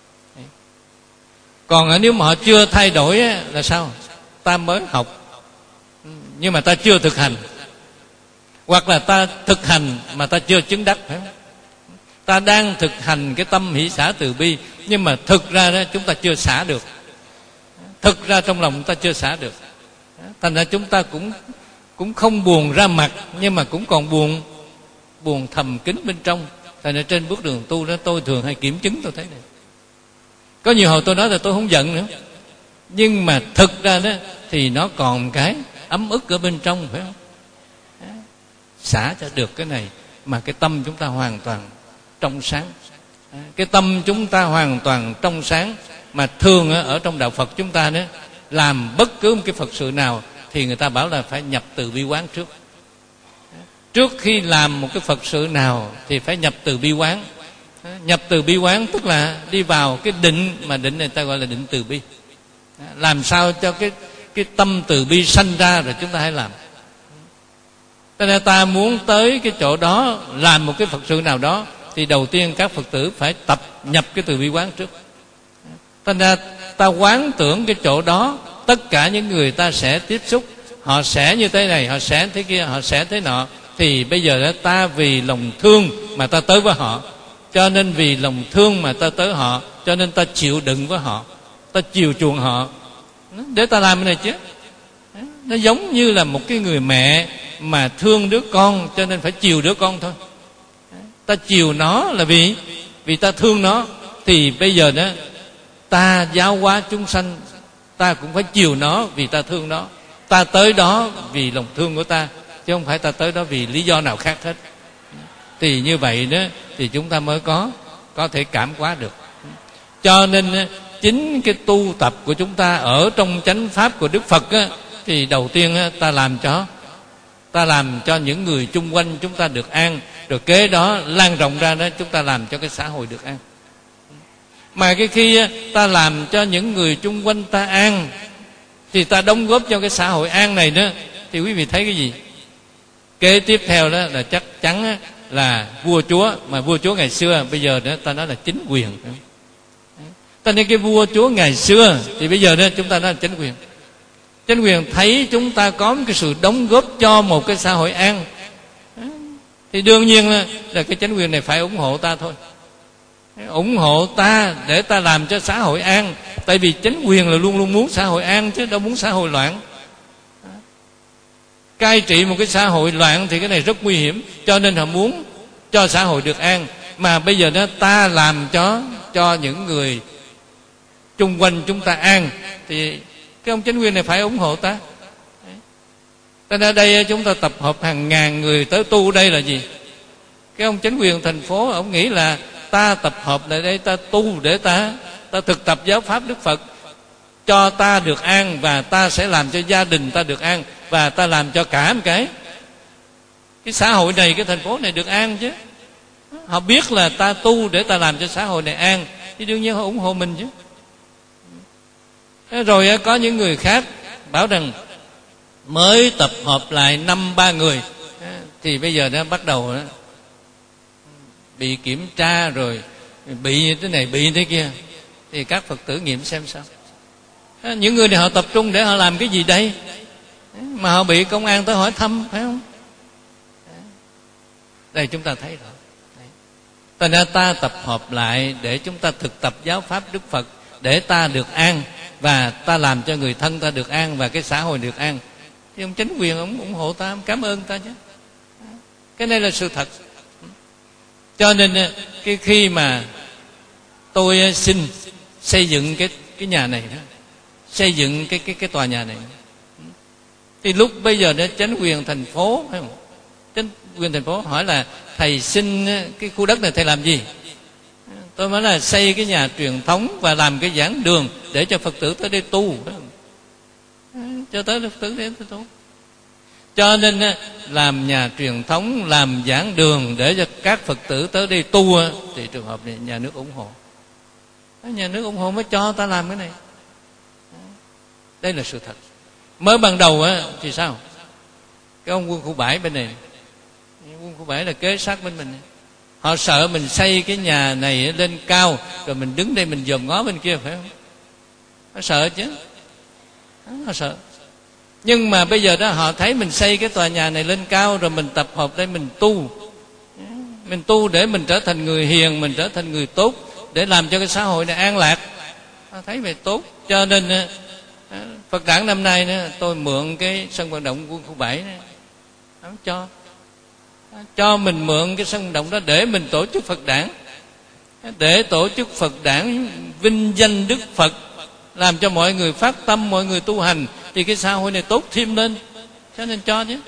Còn nếu mà họ chưa thay đổi là sao? Ta mới học nhưng mà ta chưa thực hành, hoặc là ta thực hành mà ta chưa chứng đắc, phải không? Ta đang thực hành cái tâm hỷ xả từ bi, nhưng mà thực ra đó chúng ta chưa xả được. Thực ra trong lòng chúng ta chưa xả được. Thành ra chúng ta cũng cũng không buồn ra mặt, nhưng mà cũng còn buồn buồn thầm kín bên trong. Thành ra trên bước đường tu đó, tôi thường hay kiểm chứng tôi thấy này. Có nhiều hồi tôi nói là tôi không giận nữa, nhưng mà thực ra đó thì nó còn cái ấm ức ở bên trong, phải không? Xả cho được cái này mà cái tâm chúng ta hoàn toàn trong sáng. Cái tâm chúng ta hoàn toàn trong sáng. Mà thường ở trong đạo Phật chúng ta đó, làm bất cứ một cái Phật sự nào thì người ta bảo là phải nhập từ bi quán trước. Trước khi làm một cái Phật sự nào thì phải nhập từ bi quán. Nhập từ bi quán tức là đi vào cái định, mà định này ta gọi là định từ bi. Làm sao cho cái cái tâm từ bi sanh ra rồi chúng ta hãy làm. Cho nên ta muốn tới cái chỗ đó, làm một cái Phật sự nào đó, thì đầu tiên các Phật tử phải tập nhập cái từ bi quán trước. Cho nên ta quán tưởng cái chỗ đó, tất cả những người ta sẽ tiếp xúc, họ sẽ như thế này, họ sẽ thế kia, họ sẽ thế nọ. Thì bây giờ đó, ta vì lòng thương mà ta tới với họ, cho nên vì lòng thương mà ta tới họ, cho nên ta chịu đựng với họ, ta chiều chuộng họ để ta làm cái này chứ. Nó giống như là một cái người mẹ mà thương đứa con, cho nên phải chiều đứa con thôi. Ta chiều nó là vì vì ta thương nó. Thì bây giờ đó ta giáo hóa chúng sanh, ta cũng phải chiều nó vì ta thương nó. Ta tới đó vì lòng thương của ta, chứ không phải ta tới đó vì lý do nào khác hết. Thì như vậy đó thì chúng ta mới có có thể cảm hóa được. Cho nên chính cái tu tập của chúng ta ở trong chánh pháp của Đức Phật á, thì đầu tiên á, ta làm cho ta làm cho những người chung quanh chúng ta được an, rồi kế đó lan rộng ra đó chúng ta làm cho cái xã hội được an. Mà cái khi ta làm cho những người chung quanh ta an thì ta đóng góp cho cái xã hội an này đó, thì quý vị thấy cái gì? Kế tiếp theo đó là chắc chắn là vua chúa. Mà vua chúa ngày xưa, bây giờ đó ta nói là chính quyền. Ta nên cái vua chúa ngày xưa thì bây giờ đó chúng ta nói là chính quyền. Chính quyền thấy chúng ta có một cái sự đóng góp cho một cái xã hội an, thì đương nhiên là, là cái chính quyền này phải ủng hộ ta thôi. Ủng hộ ta để ta làm cho xã hội an. Tại vì chính quyền là luôn luôn muốn xã hội an, chứ đâu muốn xã hội loạn. Cai trị một cái xã hội loạn thì cái này rất nguy hiểm. Cho nên họ muốn cho xã hội được an. Mà bây giờ đó ta làm cho cho những người chung quanh chúng ta an, thì cái ông chính quyền này phải ủng hộ ta. Cho nên ở đây chúng ta tập hợp hàng ngàn người tới tu đây là gì? Cái ông chính quyền thành phố, ông nghĩ là ta tập hợp lại đây ta tu để ta ta thực tập giáo pháp Đức Phật cho ta được an, và ta sẽ làm cho gia đình ta được an. và ta làm cho cả một cái cái xã hội này, cái thành phố này được an chứ. Họ biết là ta tu để ta làm cho xã hội này an, thì đương nhiên họ ủng hộ mình chứ. Rồi có những người khác bảo rằng mới tập hợp lại năm ba người thì bây giờ nó bắt đầu bị kiểm tra, rồi bị thế này bị thế kia, thì các Phật tử nghiệm xem sao. Những người này họ tập trung để họ làm cái gì đây mà họ bị công an tới hỏi thăm, phải không? Đây chúng ta thấy rồi. Thành ra ta tập hợp lại để chúng ta thực tập giáo pháp Đức Phật, để ta được an và ta làm cho người thân ta được an và cái xã hội được an. Thì ông chính quyền ông ủng hộ ta, ông cảm ơn ta chứ. Cái này là sự thật. Cho nên cái khi mà tôi xin xây dựng cái cái nhà này đó, xây dựng cái cái cái tòa nhà này, thì lúc bây giờ đó chính quyền thành phố, phải không? Chính quyền thành phố hỏi là thầy xin cái khu đất này thầy làm gì? Tôi nói là xây cái nhà truyền thống và làm cái giảng đường để cho Phật tử tới đây tu, phải không? Cho tới Phật tử đến tu. Cho nên làm nhà truyền thống, làm giảng đường để cho các Phật tử tới đây tu, thì trường hợp này nhà nước ủng hộ. Nhà nước ủng hộ mới cho ta làm cái này. Đây là sự thật. Mới ban đầu á thì sao? Cái ông quân khu bảy bên này, quân khu bảy là kế sát bên mình, họ sợ mình xây cái nhà này lên cao rồi mình đứng đây mình dòm ngó bên kia, phải không? Họ sợ chứ, họ sợ. Nhưng mà bây giờ đó họ thấy mình xây cái tòa nhà này lên cao, rồi mình tập hợp đây mình tu, mình tu để mình trở thành người hiền, mình trở thành người tốt, để làm cho cái xã hội này an lạc. Họ thấy vậy tốt. Cho nên Phật đản năm nay nữa, tôi mượn cái sân vận động quân khu bảy này, nó cho cho mình mượn cái sân vận động đó để mình tổ chức Phật đản, để tổ chức Phật đản vinh danh Đức Phật, làm cho mọi người phát tâm, mọi người tu hành, thì cái xã hội này tốt thêm lên. Cho nên cho chứ.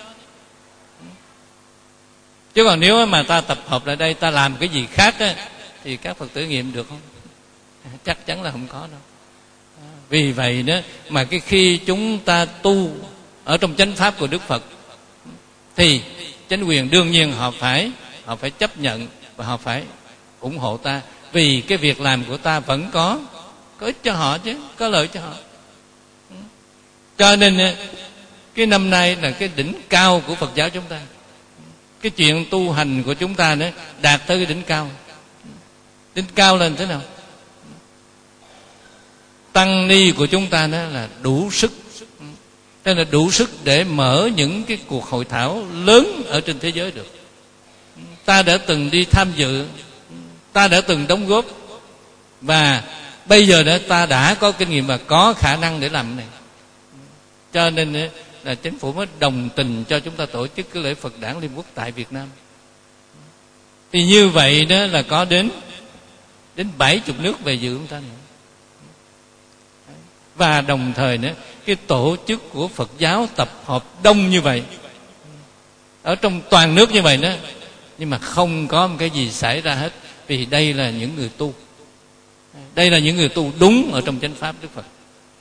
Chứ còn nếu mà ta tập hợp lại đây, ta làm cái gì khác á, thì các Phật tử nghiệm được không? Chắc chắn là không có đâu. Vì vậy đó mà cái khi chúng ta tu ở trong chánh pháp của Đức Phật, thì chánh quyền đương nhiên họ phải họ phải chấp nhận và họ phải ủng hộ ta, vì cái việc làm của ta vẫn có có ích cho họ chứ, có lợi cho họ. Cho nên cái năm nay là cái đỉnh cao của Phật giáo chúng ta. Cái chuyện tu hành của chúng ta nữa đạt tới cái đỉnh cao. Đỉnh cao lên thế nào? Tăng ni của chúng ta đó là đủ sức, tức là đủ sức để mở những cái cuộc hội thảo lớn ở trên thế giới được. Ta đã từng đi tham dự, ta đã từng đóng góp, và bây giờ đó ta đã có kinh nghiệm và có khả năng để làm cái này. Cho nên là chính phủ mới đồng tình cho chúng ta tổ chức cái lễ Phật đản Liên Quốc tại Việt Nam. Thì như vậy đó là có đến đến bảy chục nước về dự chúng ta nữa. Và đồng thời nữa, cái tổ chức của Phật giáo tập hợp đông như vậy ở trong toàn nước như vậy đó, nhưng mà không có một cái gì xảy ra hết, vì đây là những người tu, đây là những người tu đúng ở trong chánh pháp Đức Phật.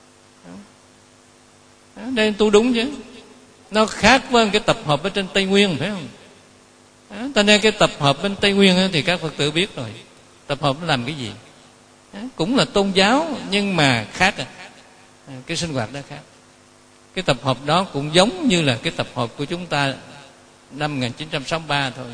Đây tu đúng chứ, nó khác với cái tập hợp ở trên Tây Nguyên, phải không? Cho nên cái tập hợp bên Tây Nguyên thì các Phật tử biết rồi, tập hợp nó làm cái gì, cũng là tôn giáo nhưng mà khác à. Cái sinh hoạt đó khác. Cái tập hợp đó cũng giống như là cái tập hợp của chúng ta năm một nghìn chín trăm sáu mươi ba thôi.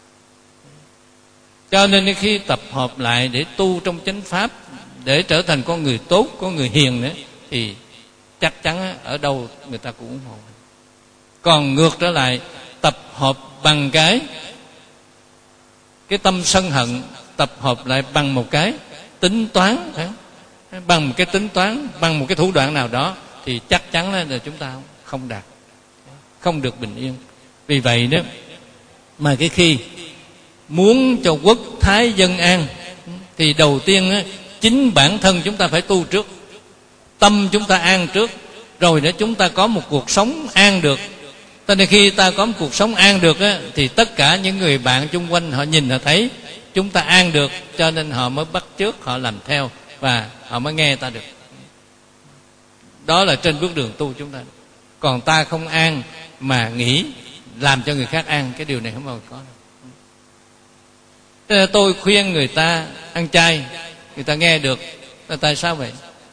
Cho nên khi tập hợp lại để tu trong chánh pháp, để trở thành con người tốt, con người hiền nữa, thì chắc chắn ở đâu người ta cũng ủng hộ. Còn ngược trở lại, tập hợp bằng cái cái tâm sân hận, tập hợp lại bằng một cái tính toán, phải không? Bằng một cái tính toán, bằng một cái thủ đoạn nào đó, thì chắc chắn là chúng ta không đạt, không được bình yên. Vì vậy đó mà cái khi muốn cho quốc thái dân an, thì đầu tiên đó, chính bản thân chúng ta phải tu trước, tâm chúng ta an trước, rồi đó chúng ta có một cuộc sống an được. Cho nên khi ta có một cuộc sống an được đó, thì tất cả những người bạn chung quanh họ nhìn họ thấy chúng ta an được, cho nên họ mới bắt chước, họ làm theo và họ mới nghe ta được. Đó là trên bước đường tu chúng ta. Còn ta không an mà nghĩ làm cho người khác an, cái điều này không bao giờ có đâu. Thế là tôi khuyên người ta ăn chay, người ta nghe được, là tại sao vậy?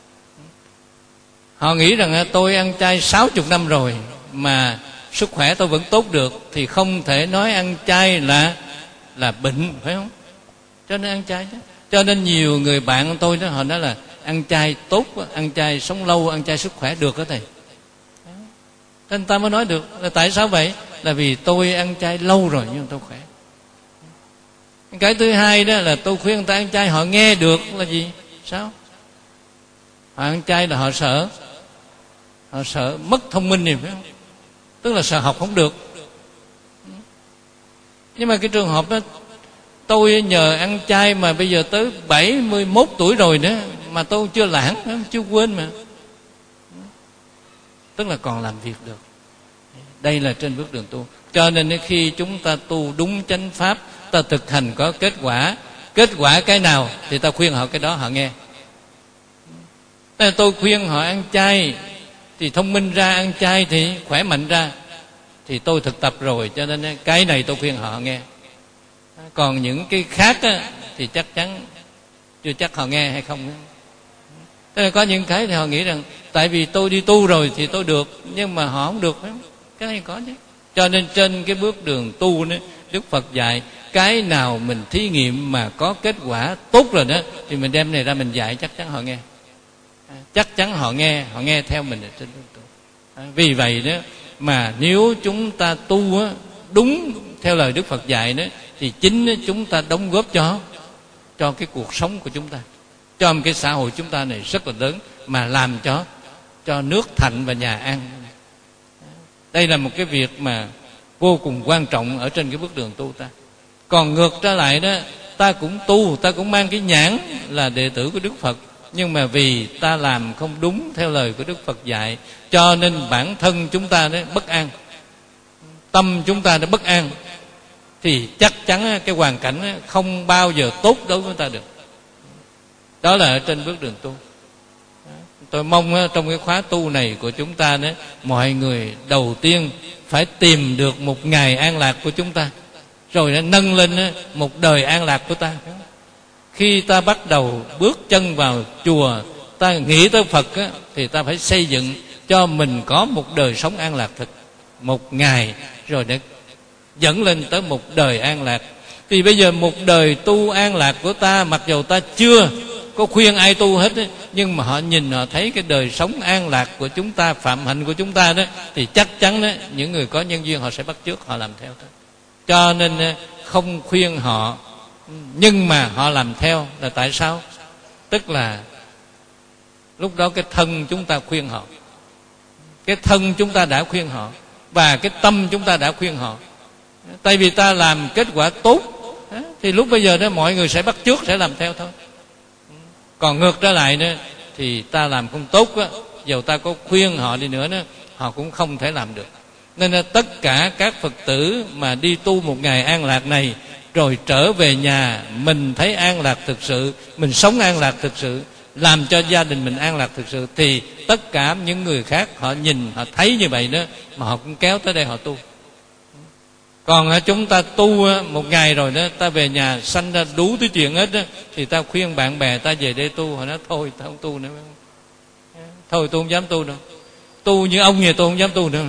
Họ nghĩ rằng tôi ăn chay sáu chục năm rồi mà sức khỏe tôi vẫn tốt được, thì không thể nói ăn chay là là bệnh, phải không? Cho nên ăn chay chứ. Cho nên nhiều người bạn của tôi đó, họ nói là ăn chay tốt, ăn chay sống lâu, ăn chay sức khỏe được đó thầy. Nên ta mới nói được là tại sao vậy? Là vì tôi ăn chay lâu rồi nhưng tôi khỏe. Cái thứ hai đó là tôi khuyên người ta ăn chay, họ nghe được là gì? Sao? Họ ăn chay là họ sợ, họ sợ mất thông minh thì phải không? Tức là sợ học không được. Nhưng mà cái trường hợp đó, tôi nhờ ăn chay mà bây giờ tới bảy mươi mốt tuổi rồi nữa mà tôi chưa lãng, chưa quên mà. Tức là còn làm việc được. Đây là trên bước đường tu. Cho nên khi chúng ta tu đúng chánh pháp, ta thực hành có kết quả. Kết quả cái nào thì ta khuyên họ cái đó họ nghe. Tôi khuyên họ ăn chay thì thông minh ra, ăn chay thì khỏe mạnh ra, thì tôi thực tập rồi, cho nên cái này tôi khuyên họ nghe. Còn những cái khác á, thì chắc chắn chưa chắc họ nghe hay không. Thế là có những cái thì họ nghĩ rằng tại vì tôi đi tu rồi thì tôi được, nhưng mà họ không được, phải không? Cái này có chứ. Cho nên trên cái bước đường tu đó, Đức Phật dạy cái nào mình thí nghiệm mà có kết quả tốt rồi đó, thì mình đem này ra mình dạy, chắc chắn họ nghe. Chắc chắn họ nghe, họ nghe theo mình ở trên đường tu. Vì vậy đó mà nếu chúng ta tu á, đúng theo lời Đức Phật dạy đó, thì chính chúng ta đóng góp cho cho cái cuộc sống của chúng ta, cho một cái xã hội chúng ta này rất là lớn, mà làm cho cho nước thạnh và nhà an. Đây là một cái việc mà vô cùng quan trọng ở trên cái bước đường tu ta. Còn ngược trở lại đó, ta cũng tu, ta cũng mang cái nhãn là đệ tử của Đức Phật, nhưng mà vì ta làm không đúng theo lời của Đức Phật dạy, cho nên bản thân chúng ta đó bất an, tâm chúng ta đã bất an, thì chắc chắn cái hoàn cảnh không bao giờ tốt đối với ta được. Đó là ở trên bước đường tu. Tôi mong trong cái khóa tu này của chúng ta đó, mọi người đầu tiên phải tìm được một ngày an lạc của chúng ta, rồi nó nâng lên một đời an lạc của ta. Khi ta bắt đầu bước chân vào chùa, ta nghĩ tới Phật á, thì ta phải xây dựng cho mình có một đời sống an lạc thực, một ngày rồi để dẫn lên tới một đời an lạc. Thì bây giờ một đời tu an lạc của ta, mặc dù ta chưa có khuyên ai tu hết ấy, nhưng mà họ nhìn, họ thấy cái đời sống an lạc của chúng ta, phạm hạnh của chúng ta đó, thì chắc chắn đó, những người có nhân duyên họ sẽ bắt chước, họ làm theo thôi. Cho nên không khuyên họ, nhưng mà họ làm theo là tại sao? Tức là lúc đó cái thân chúng ta khuyên họ, cái thân chúng ta đã khuyên họ, và cái tâm chúng ta đã khuyên họ. Tại vì ta làm kết quả tốt, thì lúc bây giờ đó mọi người sẽ bắt chước, sẽ làm theo thôi. Còn ngược trở lại nữa, thì ta làm không tốt á, dầu ta có khuyên họ đi nữa đó, họ cũng không thể làm được. Nên là tất cả các Phật tử mà đi tu một ngày an lạc này, rồi trở về nhà mình thấy an lạc thực sự, mình sống an lạc thực sự, làm cho gia đình mình an lạc thực sự, thì tất cả những người khác họ nhìn, họ thấy như vậy đó, mà họ cũng kéo tới đây họ tu. Còn chúng ta tu một ngày rồi đó, ta về nhà sanh ra đủ thứ chuyện hết đó, thì ta khuyên bạn bè ta về đây tu, họ nói thôi ta không tu nữa, thôi tôi không dám tu đâu, tu như ông nhà tôi không dám tu nữa.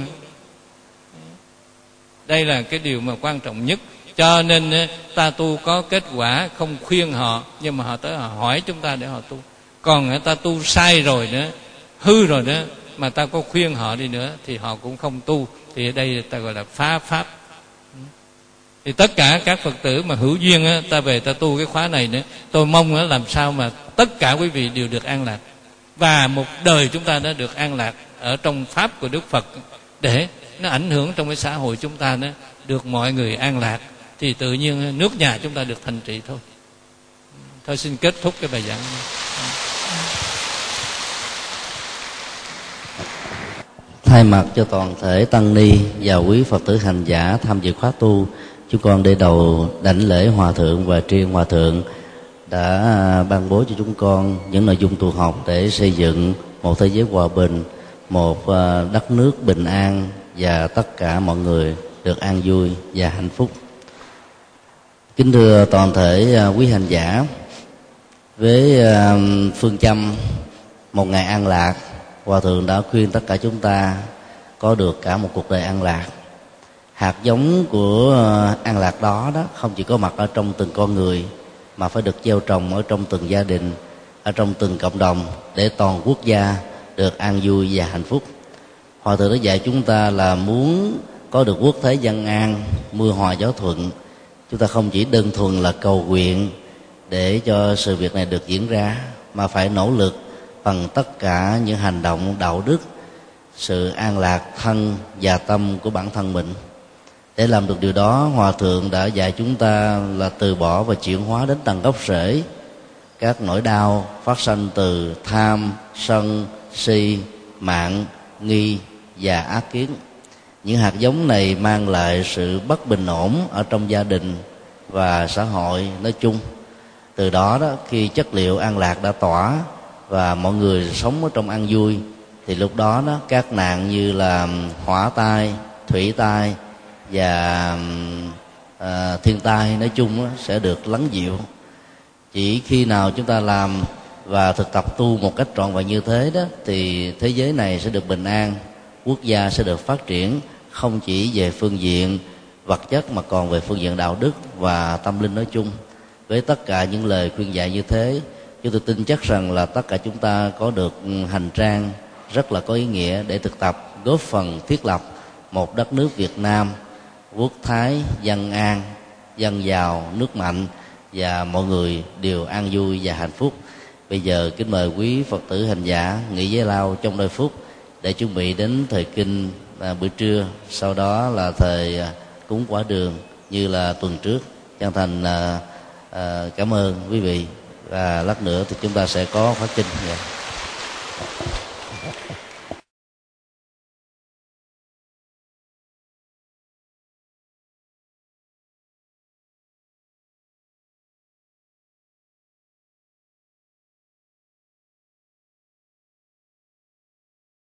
Đây là cái điều mà quan trọng nhất. Cho nên ta tu có kết quả, không khuyên họ, nhưng mà họ tới họ hỏi chúng ta để họ tu. Còn ta tu sai rồi nữa, hư rồi nữa, mà ta có khuyên họ đi nữa thì họ cũng không tu. Thì ở đây ta gọi là phá pháp. Thì tất cả các Phật tử mà hữu duyên á, ta về ta tu cái khóa này nữa, tôi mong á, làm sao mà tất cả quý vị đều được an lạc, và một đời chúng ta đã được an lạc ở trong pháp của Đức Phật, để nó ảnh hưởng trong cái xã hội chúng ta đó, được mọi người an lạc, thì tự nhiên nước nhà chúng ta được thành trị thôi. Thôi xin kết thúc cái bài giảng này. Thay mặt cho toàn thể tăng ni và quý Phật tử hành giả tham dự khóa tu, chúng con để đầu đảnh lễ Hòa Thượng và tri ân Hòa Thượng đã ban bố cho chúng con những nội dung tu học để xây dựng một thế giới hòa bình một đất nước bình an và tất cả mọi người được an vui và hạnh phúc. Kính thưa toàn thể quý hành giả, với phương châm một ngày an lạc, Hòa Thượng đã khuyên tất cả chúng ta có được cả một cuộc đời an lạc. Hạt giống của an lạc đó đó không chỉ có mặt ở trong từng con người, mà phải được gieo trồng ở trong từng gia đình, ở trong từng cộng đồng, để toàn quốc gia được an vui và hạnh phúc. Hòa Thượng đã dạy chúng ta là muốn có được quốc thế dân an, mưa hòa gió thuận, chúng ta không chỉ đơn thuần là cầu nguyện để cho sự việc này được diễn ra, mà phải nỗ lực bằng tất cả những hành động đạo đức, sự an lạc thân và tâm của bản thân mình. Để làm được điều đó, Hòa Thượng đã dạy chúng ta là từ bỏ và chuyển hóa đến tận gốc rễ các nỗi đau phát sinh từ tham, sân, si, mạn, nghi và ác kiến. Những hạt giống này mang lại sự bất bình ổn ở trong gia đình và xã hội nói chung. Từ đó đó, khi chất liệu an lạc đã tỏa và mọi người sống ở trong an vui, thì lúc đó đó các nạn như là hỏa tai, thủy tai và à, thiên tai nói chung đó, sẽ được lắng dịu. Chỉ khi nào chúng ta làm và thực tập tu một cách trọn vẹn như thế đó, thì thế giới này sẽ được bình an, quốc gia sẽ được phát triển, không chỉ về phương diện vật chất mà còn về phương diện đạo đức và tâm linh nói chung. Với tất cả những lời khuyên dạy như thế, chúng tôi tin chắc rằng là tất cả chúng ta có được hành trang rất là có ý nghĩa để thực tập, góp phần thiết lập một đất nước Việt Nam quốc thái, dân an, dân giàu, nước mạnh, và mọi người đều an vui và hạnh phúc. Bây giờ kính mời quý Phật tử hành giả nghỉ giải lao trong đôi phút để chuẩn bị đến thời kinh à, bữa trưa, sau đó là thời à, cúng quả đường như là tuần trước. Chân thành à, à, cảm ơn quý vị, và lát nữa thì chúng ta sẽ có phát kinh. Yeah.